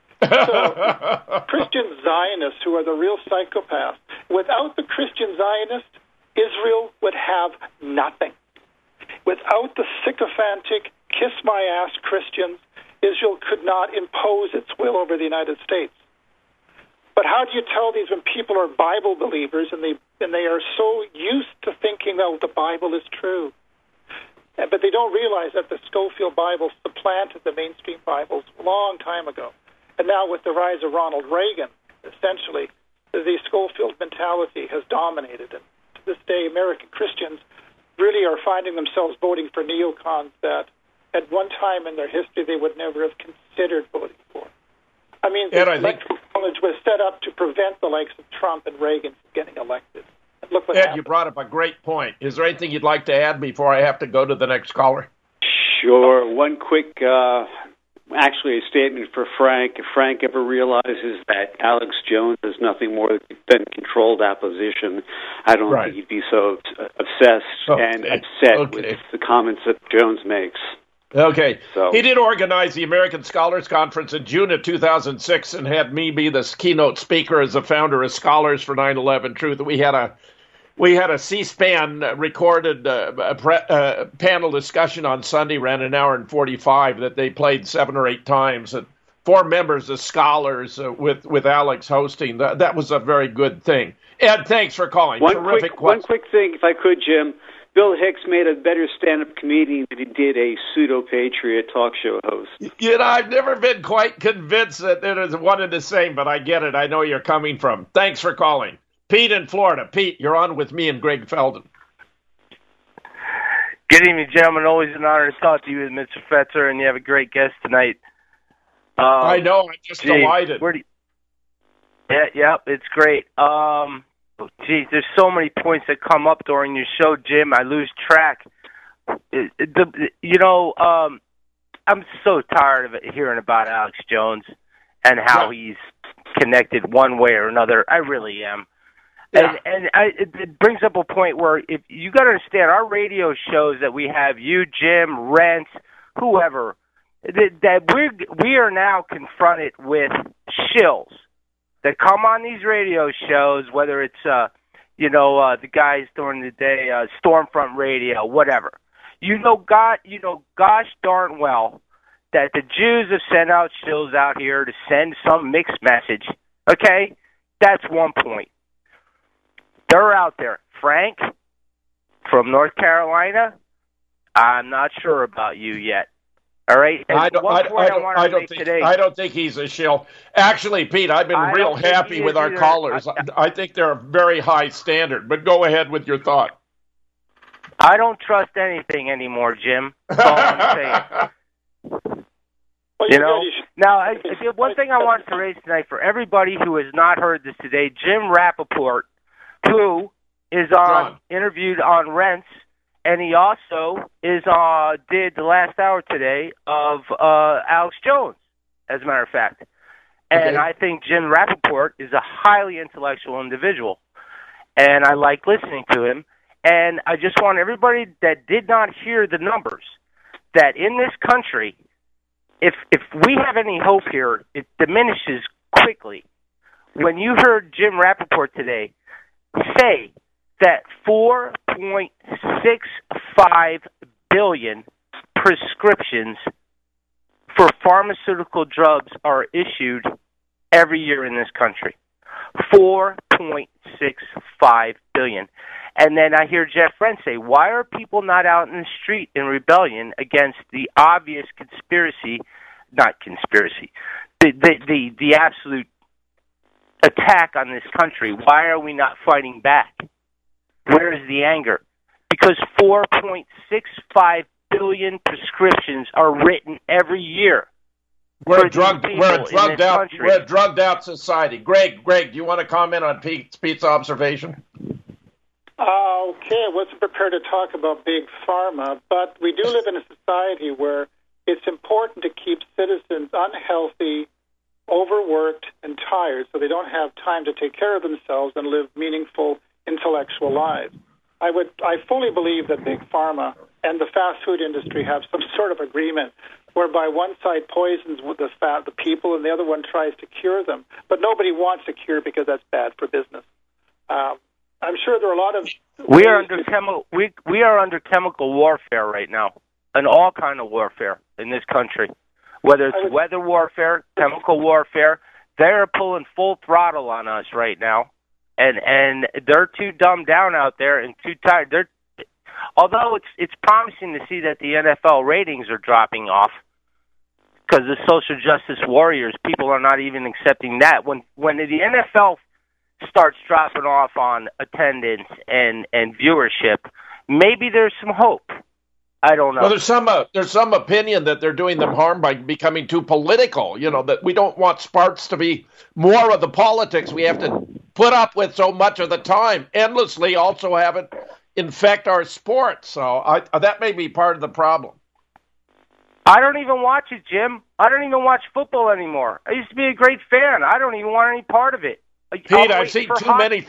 So Christian Zionists, who are the real psychopaths, without the Christian Zionists, Israel would have nothing. Without the sycophantic, kiss-my-ass Christians, Israel could not impose its will over the United States. But how do you tell these when people are Bible believers and they are so used to thinking that the Bible is true? But they don't realize that the Scofield Bible supplanted the mainstream Bibles a long time ago. And now with the rise of Ronald Reagan, essentially, the Scofield mentality has dominated. And to this day, American Christians really are finding themselves voting for neocons that at one time in their history they would never have considered voting for. I mean, the electoral college was set up to prevent the likes of Trump and Reagan from getting elected. And look what happened. You brought up a great point. Is there anything you'd like to add before I have to go to the next caller? Sure. One quick, actually a statement for Frank. If Frank ever realizes that Alex Jones is nothing more than controlled opposition, I don't think he'd be so obsessed and upset with the comments that Jones makes. Okay. So, he did organize the American Scholars Conference in June of 2006 and had me be the keynote speaker as the founder of Scholars for 9/11 Truth. We had a C-SPAN recorded panel discussion on Sunday, ran an hour and 45 that they played 7 or 8 times. And 4 members of Scholars with Alex hosting. That was a very good thing. Ed, thanks for calling. One quick thing, if I could, Jim. Bill Hicks made a better stand-up comedian than he did a pseudo-patriot talk show host. I've never been quite convinced that it is one and the same, but I get it. I know you're coming from. Thanks for calling. Pete in Florida. Pete, you're on with me and Greg Felton. Good evening, gentlemen. Always an honor to talk to you, Mr. Fetzer, and you have a great guest tonight. I know. I'm just delighted. Yeah, it's great. There's so many points that come up during your show, Jim. I lose track. I'm so tired of hearing about Alex Jones and how he's connected one way or another. I really am. Yeah. And it brings up a point where if you got to understand, our radio shows that we have, you, Jim, Rent, whoever, that we are now confronted with shills that come on these radio shows, whether it's the guys during the day, Stormfront Radio, whatever. Gosh darn well that the Jews have sent out shills out here to send some mixed message. Okay, that's one point. They're out there. Frank from North Carolina, I'm not sure about you yet. All right. I don't think he's a shill. Actually, Pete, I've been real happy with our callers. I think they're a very high standard. But go ahead with your thought. I don't trust anything anymore, Jim. That's all I'm saying. Now, one thing I wanted to raise tonight for everybody who has not heard this today, Jim Rappaport, who is interviewed on Rents. And he also did the last hour today of Alex Jones, as a matter of fact. And I think Jim Rappaport is a highly intellectual individual. And I like listening to him. And I just want everybody that did not hear the numbers, that in this country, if we have any hope here, it diminishes quickly. When you heard Jim Rappaport today say that 4.65 billion prescriptions for pharmaceutical drugs are issued every year in this country. 4.65 billion. And then I hear Jeff Friend say, why are people not out in the street in rebellion against the obvious the absolute attack on this country? Why are we not fighting back? Where is the anger? Because 4.65 billion prescriptions are written every year. We're a drugged out society. Greg, do you want to comment on Pete's observation? Okay, I wasn't prepared to talk about big pharma, but we do live in a society where it's important to keep citizens unhealthy, overworked, and tired, so they don't have time to take care of themselves and live meaningful intellectual lives. I fully believe that big pharma and the fast food industry have some sort of agreement whereby one side poisons the people and the other one tries to cure them. But nobody wants a cure because that's bad for business. I'm sure there are a lot of... We are under chemical warfare right now, and all kind of warfare in this country. Whether it's weather warfare, chemical warfare, they're pulling full throttle on us right now. And they're too dumbed down out there and too tired. Although it's promising to see that the NFL ratings are dropping off because the social justice warriors, people are not even accepting that. When the NFL starts dropping off on attendance and viewership, maybe there's some hope. I don't know. Well, there's some opinion that they're doing them harm by becoming too political. That we don't want sports to be more of the politics we have to put up with so much of the time, endlessly. Also have it infect our sports. So that may be part of the problem. I don't even watch it, Jim. I don't even watch football anymore. I used to be a great fan. I don't even want any part of it. Pete, I've seen too many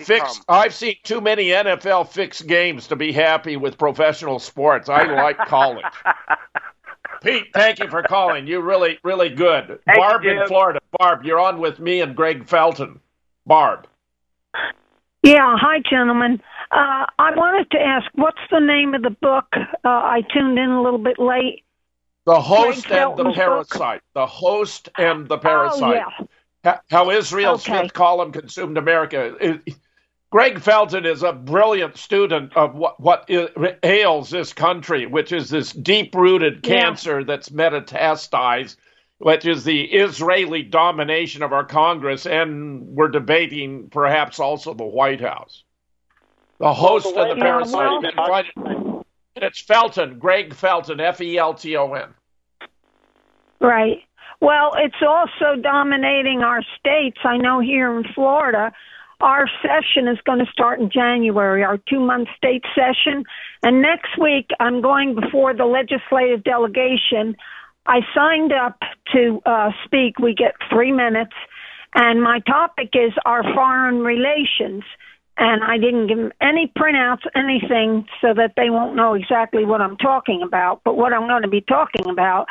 NFL fixed games to be happy with professional sports. I like college. Pete, thank you for calling. You're really, really good. Barb in Florida. Barb, you're on with me and Greg Felton. Barb. Yeah, hi, gentlemen. I wanted to ask, what's the name of the book? I tuned in a little bit late. The Host and the Parasite. The Host and the Parasite. Oh, yeah. How Israel Smith Column consumed America. Greg Felton is a brilliant student of what ails this country, which is this deep-rooted cancer that's metastasized, which is the Israeli domination of our Congress, and we're debating perhaps also the White House. The Host and the Parasite. It's Felton, Greg Felton, Felton. Right. Well, it's also dominating our states. I know here in Florida, our session is going to start in January, our 2-month state session. And next week, I'm going before the legislative delegation. I signed up to speak. We get 3 minutes. And my topic is our foreign relations. And I didn't give them any printouts, anything, so that they won't know exactly what I'm talking about. But what I'm going to be talking about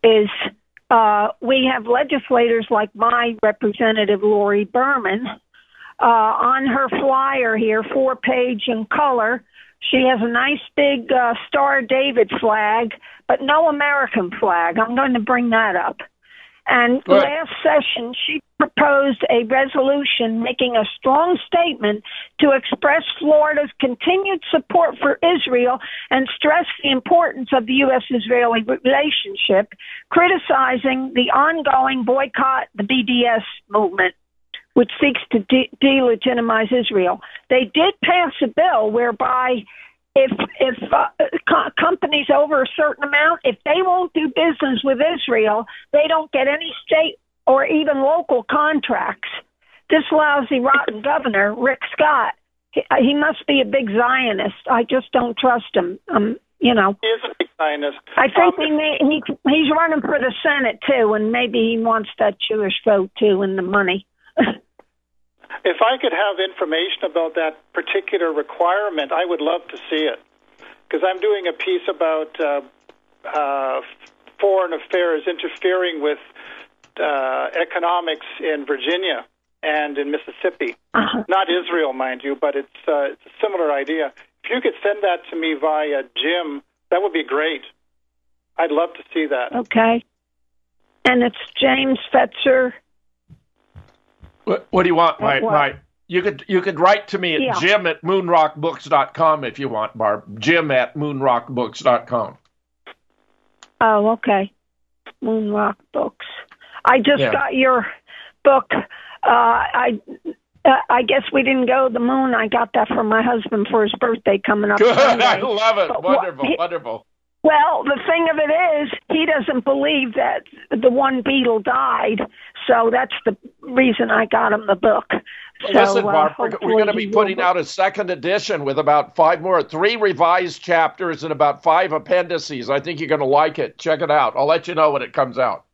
is we have legislators like my representative, Lori Berman, on her flyer here, 4-page in color. She has a nice big Star of David flag, but no American flag. I'm going to bring that up. And last session, she proposed a resolution making a strong statement to express Florida's continued support for Israel and stress the importance of the U.S.-Israeli relationship, criticizing the ongoing boycott the BDS movement, which seeks to delegitimize Israel. They did pass a bill whereby if companies over a certain amount, if they won't do business with Israel, they don't get any state or even local contracts. This lousy, rotten governor, Rick Scott, he must be a big Zionist. I just don't trust him. He is a big Zionist. I think he's running for the Senate, too, and maybe he wants that Jewish vote, too, and the money. If I could have information about that particular requirement, I would love to see it. Because I'm doing a piece about foreign affairs interfering with economics in Virginia and in Mississippi. Not Israel, mind you, but it's a similar idea. If you could send that to me via Jim, that would be great. I'd love to see that. Okay. And it's James Fetzer. What do you want? Right. You could write to me at jim@moonrockbooks.com if you want, Barb. jim@moonrockbooks.com. Oh, okay. Moonrock Books. I just got your book. I guess we didn't go to the moon. I got that from my husband for his birthday coming up. Good. I love it. Wonderful. Well, the thing of it is, he doesn't believe that the one Beatle died, so that's the reason I got him the book. Listen, Barb, we're going to be putting out a second edition with about 3 revised chapters and about 5 appendices. I think you're going to like it. Check it out. I'll let you know when it comes out.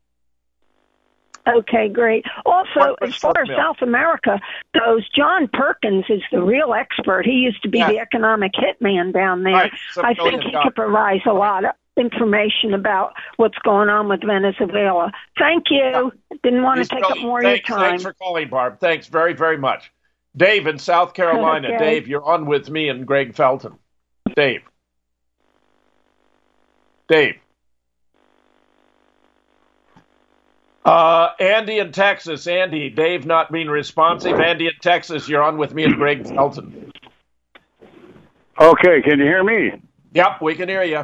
Okay, great. Also, as far as South America goes, John Perkins is the real expert. He used to be the economic hitman down there. Right. I think he could provide a lot of information about what's going on with Venezuela. Thank you. Didn't want to take up more of your time. Thanks for calling, Barb. Thanks very, very much. Dave in South Carolina. Okay. Dave, you're on with me and Greg Felton. Dave. Andy in Texas. Andy, Dave not being responsive. Andy in Texas, you're on with me and Greg Felton. Okay, can you hear me? Yep, we can hear you.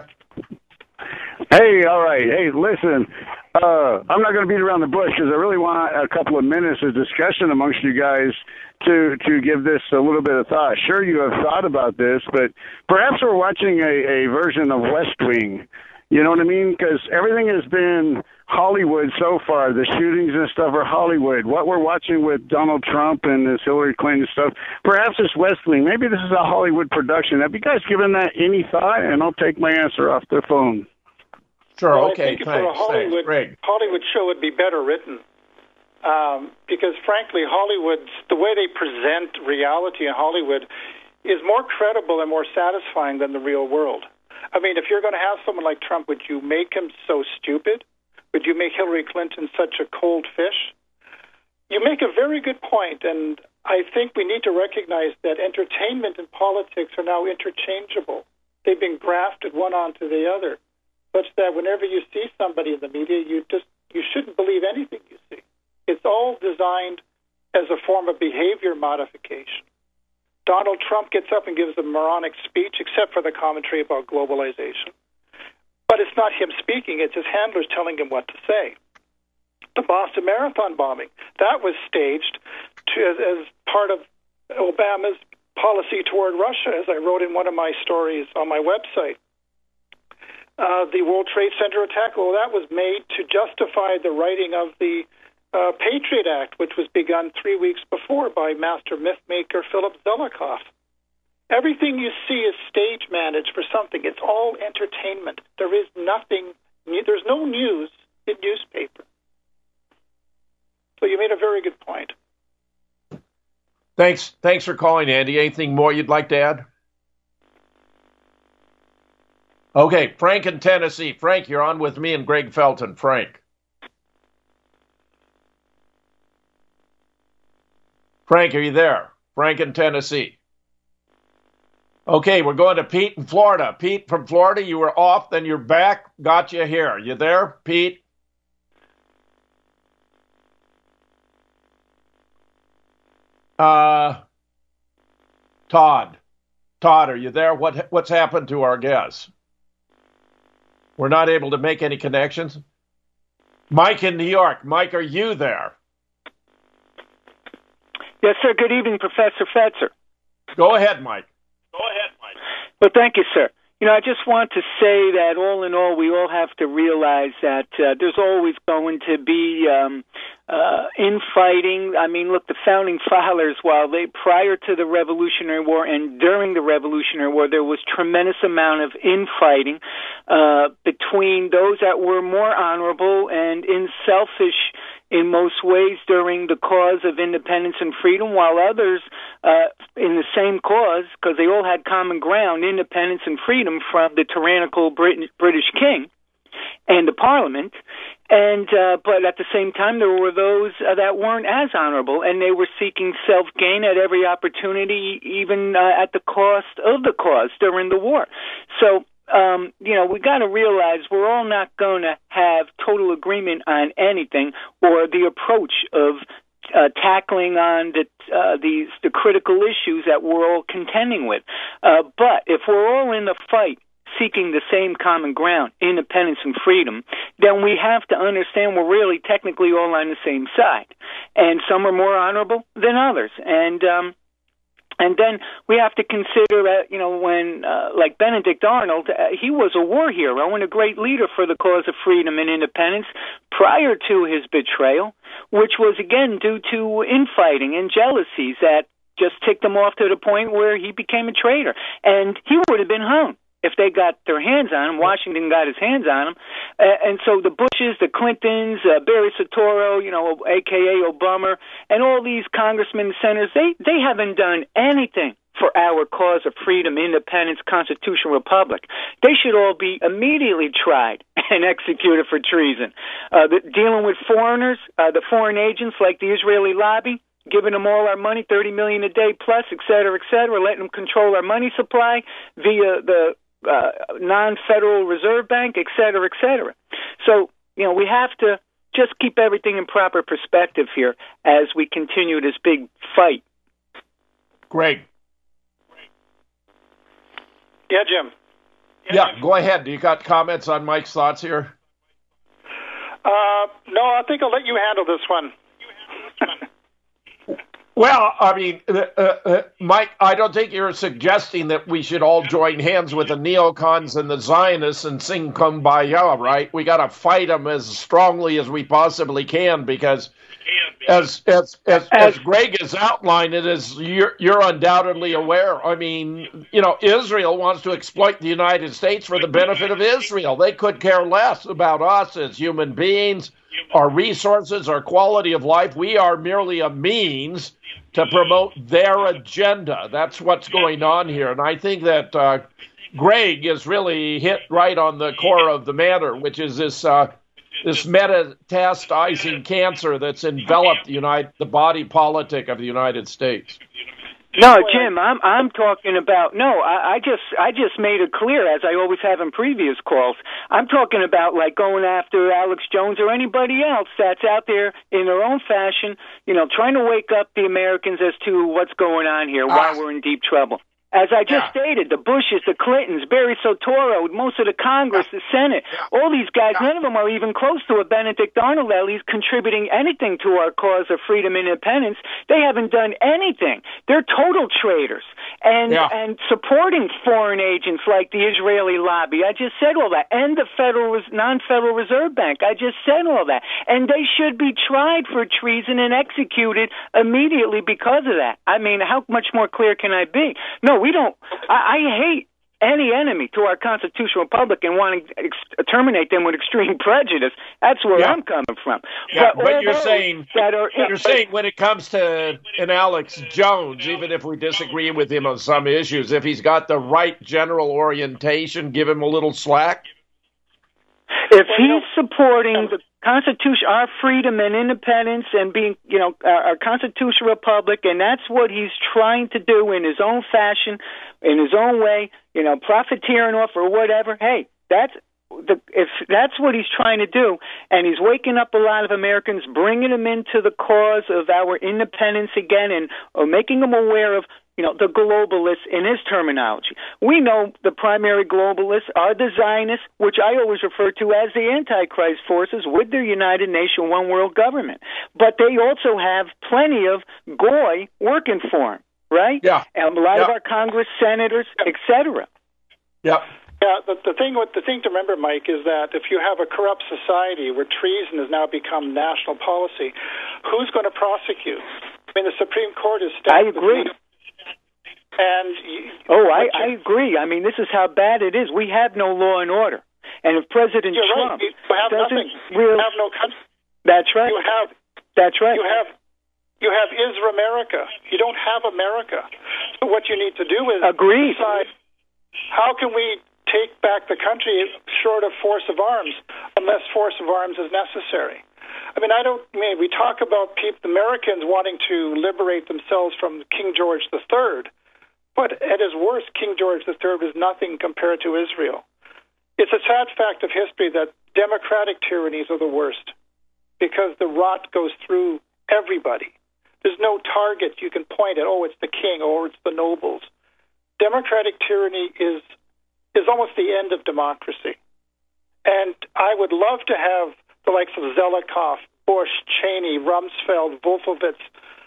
Hey, all right. Hey, listen, I'm not going to beat around the bush because I really want a couple of minutes of discussion amongst you guys to give this a little bit of thought. Sure, you have thought about this, but perhaps we're watching a version of West Wing. You know what I mean? Because everything has been Hollywood so far. The shootings and stuff are Hollywood. What we're watching with Donald Trump and this Hillary Clinton stuff, perhaps it's West Wing. Maybe this is a Hollywood production. Have you guys given that any thought? And I'll take my answer off the phone. Sure, well, okay, I think for a Hollywood show would be better written. Because, frankly, the way they present reality in Hollywood is more credible and more satisfying than the real world. I mean, if you're going to have someone like Trump, would you make him so stupid? Would you make Hillary Clinton such a cold fish? You make a very good point, and I think we need to recognize that entertainment and politics are now interchangeable. They've been grafted one onto the other, such that whenever you see somebody in the media, you shouldn't believe anything you see. It's all designed as a form of behavior modification. Donald Trump gets up and gives a moronic speech, except for the commentary about globalization. But it's not him speaking, it's his handlers telling him what to say. The Boston Marathon bombing, that was staged as part of Obama's policy toward Russia, as I wrote in one of my stories on my website. The World Trade Center attack, that was made to justify the writing of the Patriot Act, which was begun 3 weeks before by master mythmaker Philip Zelikoff. Everything you see is stage managed for something. It's all entertainment. There is nothing, there's no news in newspaper. So you made a very good point. Thanks for calling, Andy. Anything more you'd like to add? Okay, Frank in Tennessee. Frank, you're on with me and Greg Felton. Frank. Frank, are you there? Frank in Tennessee. Okay, we're going to Pete in Florida. Pete from Florida, you were off, then you're back. Got you here. You there, Pete? Todd. Todd, are you there? What's happened to our guests? We're not able to make any connections. Mike in New York. Mike, are you there? Yes, sir. Good evening, Professor Fetzer. Go ahead, Mike. Well, thank you, sir. I just want to say that all in all, we all have to realize that there's always going to be infighting. I mean, look, the founding fathers, prior to the Revolutionary War and during the Revolutionary War, there was tremendous amount of infighting between those that were more honorable and selfish in most ways during the cause of independence and freedom, while others in the same cause, because they all had common ground, independence and freedom from the tyrannical British king and the Parliament. And but at the same time, there were those that weren't as honorable, and they were seeking self-gain at every opportunity, even at the cost of the cause during the war. So, we got to realize we're all not going to have total agreement on anything or the approach of tackling on the critical issues that we're all contending with. But if we're all in the fight seeking the same common ground, independence and freedom, then we have to understand we're really technically all on the same side. And some are more honorable than others. And then we have to consider that, when, like Benedict Arnold, he was a war hero and a great leader for the cause of freedom and independence prior to his betrayal, which was, again, due to infighting and jealousies that just ticked him off to the point where he became a traitor. And he would have been hung if they got their hands on him. Washington got his hands on him. And so the Bushes, the Clintons, Barry Soetoro, a.k.a. Obama, and all these congressmen and senators, they haven't done anything for our cause of freedom, independence, constitutional republic. They should all be immediately tried and executed for treason. Dealing with foreigners, the foreign agents like the Israeli lobby, giving them all our money, $30 million a day plus, et cetera, letting them control our money supply via the non-Federal Reserve Bank, et cetera, et cetera. So, we have to just keep everything in proper perspective here as we continue this big fight. Greg. Yeah, Jim. Yeah, go ahead. Do you got comments on Mike's thoughts here? No, I think I'll let you handle this one. Well, I mean, Mike, I don't think you're suggesting that we should all join hands with the neocons and the Zionists and sing Kumbaya, right? We got to fight them as strongly as we possibly can because, as Greg has outlined it, as you're undoubtedly aware, I mean, Israel wants to exploit the United States for the benefit of Israel. They could care less about us as human beings, our resources, our quality of life. We are merely a means to promote their agenda. That's what's going on here. And I think that Greg is really hit right on the core of the matter, which is this metastasizing cancer that's enveloped the body politic of the United States. No, Jim, I'm talking about, I just made it clear, as I always have in previous calls. I'm talking about like going after Alex Jones or anybody else that's out there in their own fashion, trying to wake up the Americans as to what's going on here, why we're in deep trouble. As I just stated, the Bushes, the Clintons, Barry Soetoro, most of the Congress, the Senate, all these guys, none of them are even close to a Benedict Arnold, at least contributing anything to our cause of freedom and independence. They haven't done anything. They're total traitors and supporting foreign agents like the Israeli lobby. I just said all that. And the non-Federal Reserve Bank. I just said all that. And they should be tried for treason and executed immediately because of that. I mean, how much more clear can I be? No, we don't. I hate any enemy to our constitutional republic and wanting to terminate them with extreme prejudice. That's where I'm coming from. Yeah, but you're saying when it comes to an Alex Jones, even if we disagree with him on some issues, if he's got the right general orientation, give him a little slack? If he's supporting the Constitution, our freedom and independence, and being, our constitutional republic, and that's what he's trying to do in his own fashion, in his own way, profiteering off or whatever. Hey, if that's what he's trying to do, and he's waking up a lot of Americans, bringing them into the cause of our independence again, and making them aware of, the globalists in his terminology. We know the primary globalists are the Zionists, which I always refer to as the Antichrist forces with their United Nation One World government. But they also have plenty of goy working for them, right? Yeah. And a lot of our Congress senators, etc. Yeah. Yeah, the thing to remember, Mike, is that if you have a corrupt society where treason has now become national policy, who's going to prosecute? I mean, the Supreme Court is stacked. I agree. I agree. I mean, this is how bad it is. We have no law and order. And if President Trump doesn't really have no country. That's right. That's right. You have Israel America. You don't have America. So what you need to do is decide how can we take back the country short of force of arms, unless force of arms is necessary. I mean, we talk about Americans wanting to liberate themselves from King George III, but at his worst, King George III is nothing compared to Israel. It's a sad fact of history that democratic tyrannies are the worst because the rot goes through everybody. There's no target you can point at, it's the king or it's the nobles. Democratic tyranny is almost the end of democracy. And I would love to have the likes of Zelikoff, Bush, Cheney, Rumsfeld, Wolfowitz,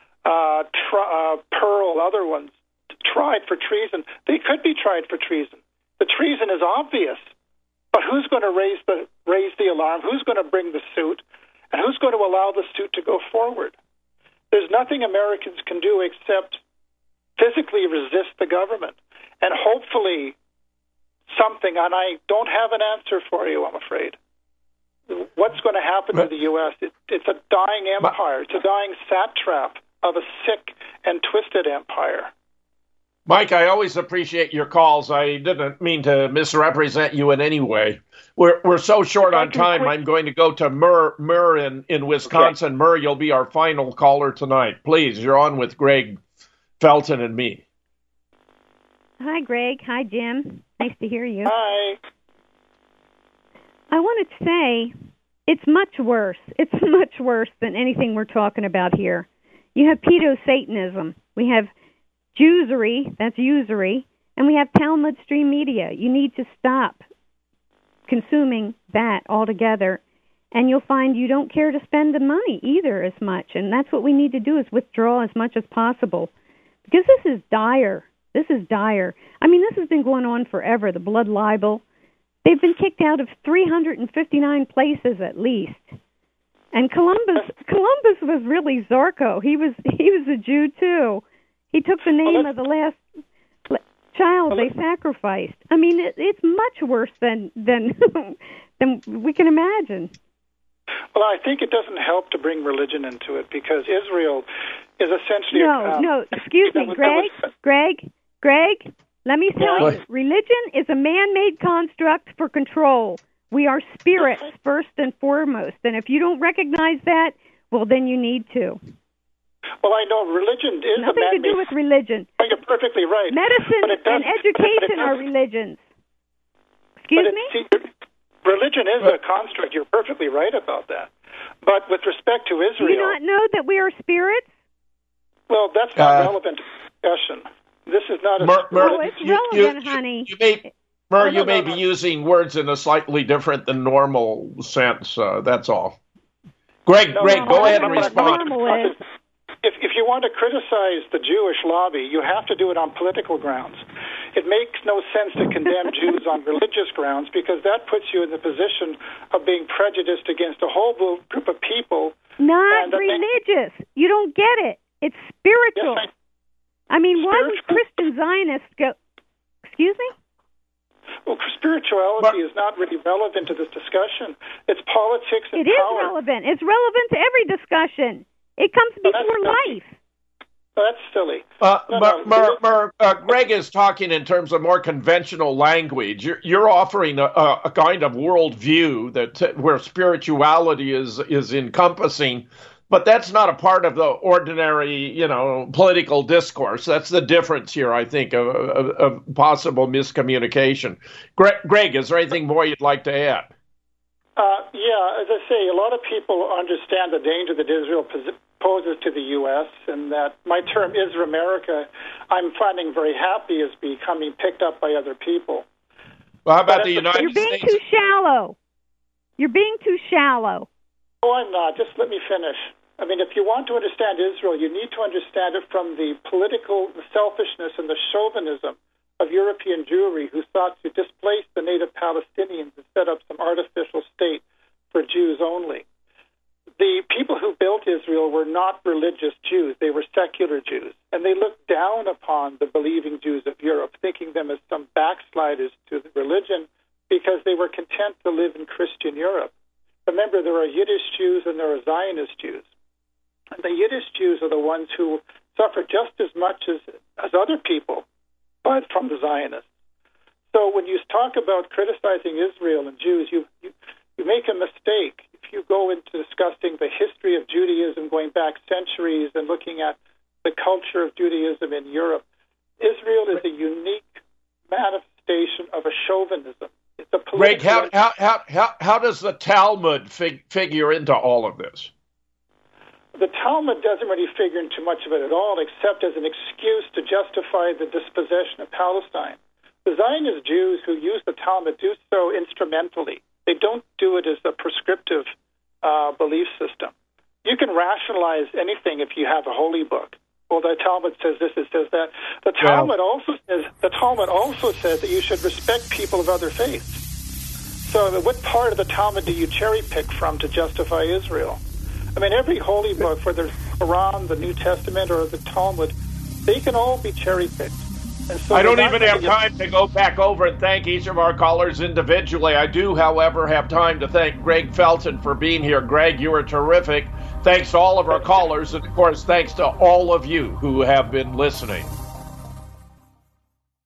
Pearl, other ones, tried for treason. They could be tried for treason. The treason is obvious, but who's going to raise the alarm? Who's going to bring the suit? And who's going to allow the suit to go forward? There's nothing Americans can do except physically resist the government. And hopefully something, and I don't have an answer for you, I'm afraid. What's going to happen to the U.S.? It's a dying empire. It's a dying satrap of a sick and twisted empire. Mike, I always appreciate your calls. I didn't mean to misrepresent you in any way. We're so short on time. I'm going to go to Murr in Wisconsin. Okay. Murr, you'll be our final caller tonight. Please, you're on with Greg Felton and me. Hi, Greg. Hi, Jim. Nice to hear you. Hi. I wanted to say it's much worse. It's much worse than anything we're talking about here. You have pedo-Satanism. We have Jewsery, that's usury, and we have Talmud stream media. You need to stop consuming that altogether, and you'll find you don't care to spend the money either as much, and that's what we need to do is withdraw as much as possible, because this is dire. This is dire. I mean, this has been going on forever, the blood libel. They've been kicked out of 359 places at least. And Columbus was really Zarko. He was a Jew too. He took the name of the last child they sacrificed. I mean, it's much worse than we can imagine. Well, I think it doesn't help to bring religion into it because Israel is essentially No, excuse me, Greg, let me tell you, religion is a man-made construct for control. We are spirits first and foremost, and if you don't recognize that, well, then you need to. Well, I know religion is nothing to do with religion. You're perfectly right. Medicine and education are religions. Excuse me? See, religion is a construct. You're perfectly right about that. But with respect to Israel... Do you not know that we are spirits? Well, that's not relevant to discussion. This is not a... it's relevant, honey. You may be using words in a slightly different than normal sense. That's all. Greg, go ahead and respond. If you want to criticize the Jewish lobby, you have to do it on political grounds. It makes no sense to condemn Jews on religious grounds because that puts you in the position of being prejudiced against a whole group of people. Not religious. You don't get it. It's spiritual. Yes, I mean, why would Christian Zionists go... Excuse me? Well, spirituality is not really relevant to this discussion. It's politics and power. It is relevant. It's relevant to every discussion. It comes before life. That's silly. Greg is talking in terms of more conventional language. You're offering a kind of worldview where spirituality is encompassing, but that's not a part of the ordinary, political discourse. That's the difference here, I think, of possible miscommunication. Greg, is there anything more you'd like to add? Yeah, as I say, a lot of people understand the danger that Israel poses to the U.S., and that my term Israel-America, I'm finding very happy, is becoming picked up by other people. Well, how about the United States? You're being too shallow. You're being too shallow. Oh, I'm not. Just let me finish. I mean, if you want to understand Israel, you need to understand it from the political selfishness and the chauvinism of European Jewry who sought to displace the native Palestinians and set up some artificial state for Jews only. The people who built Israel were not religious Jews. They were secular Jews. And they looked down upon the believing Jews of Europe, thinking them as some backsliders to the religion because they were content to live in Christian Europe. Remember, there are Yiddish Jews and there are Zionist Jews. And the Yiddish Jews are the ones who suffer just as much as other people from the Zionists. So when you talk about criticizing Israel and Jews, you make a mistake. If you go into discussing the history of Judaism going back centuries and looking at the culture of Judaism in Europe, Israel is a unique manifestation of a chauvinism. It's a Greg, how does the Talmud figure into all of this? The Talmud doesn't really figure into much of it at all, except as an excuse to justify the dispossession of Palestine. The Zionist Jews who use the Talmud do so instrumentally. They don't do it as a prescriptive belief system. You can rationalize anything if you have a holy book. Well, the Talmud says this, it says that. The Talmud also says that you should respect people of other faiths. So what part of the Talmud do you cherry pick from to justify Israel? I mean, every holy book, whether it's the Quran, the New Testament, or the Talmud, they can all be cherry-picked. So I don't even have time to go back over and thank each of our callers individually. I do, however, have time to thank Greg Felton for being here. Greg, you were terrific. Thanks to all of our callers, and, of course, thanks to all of you who have been listening.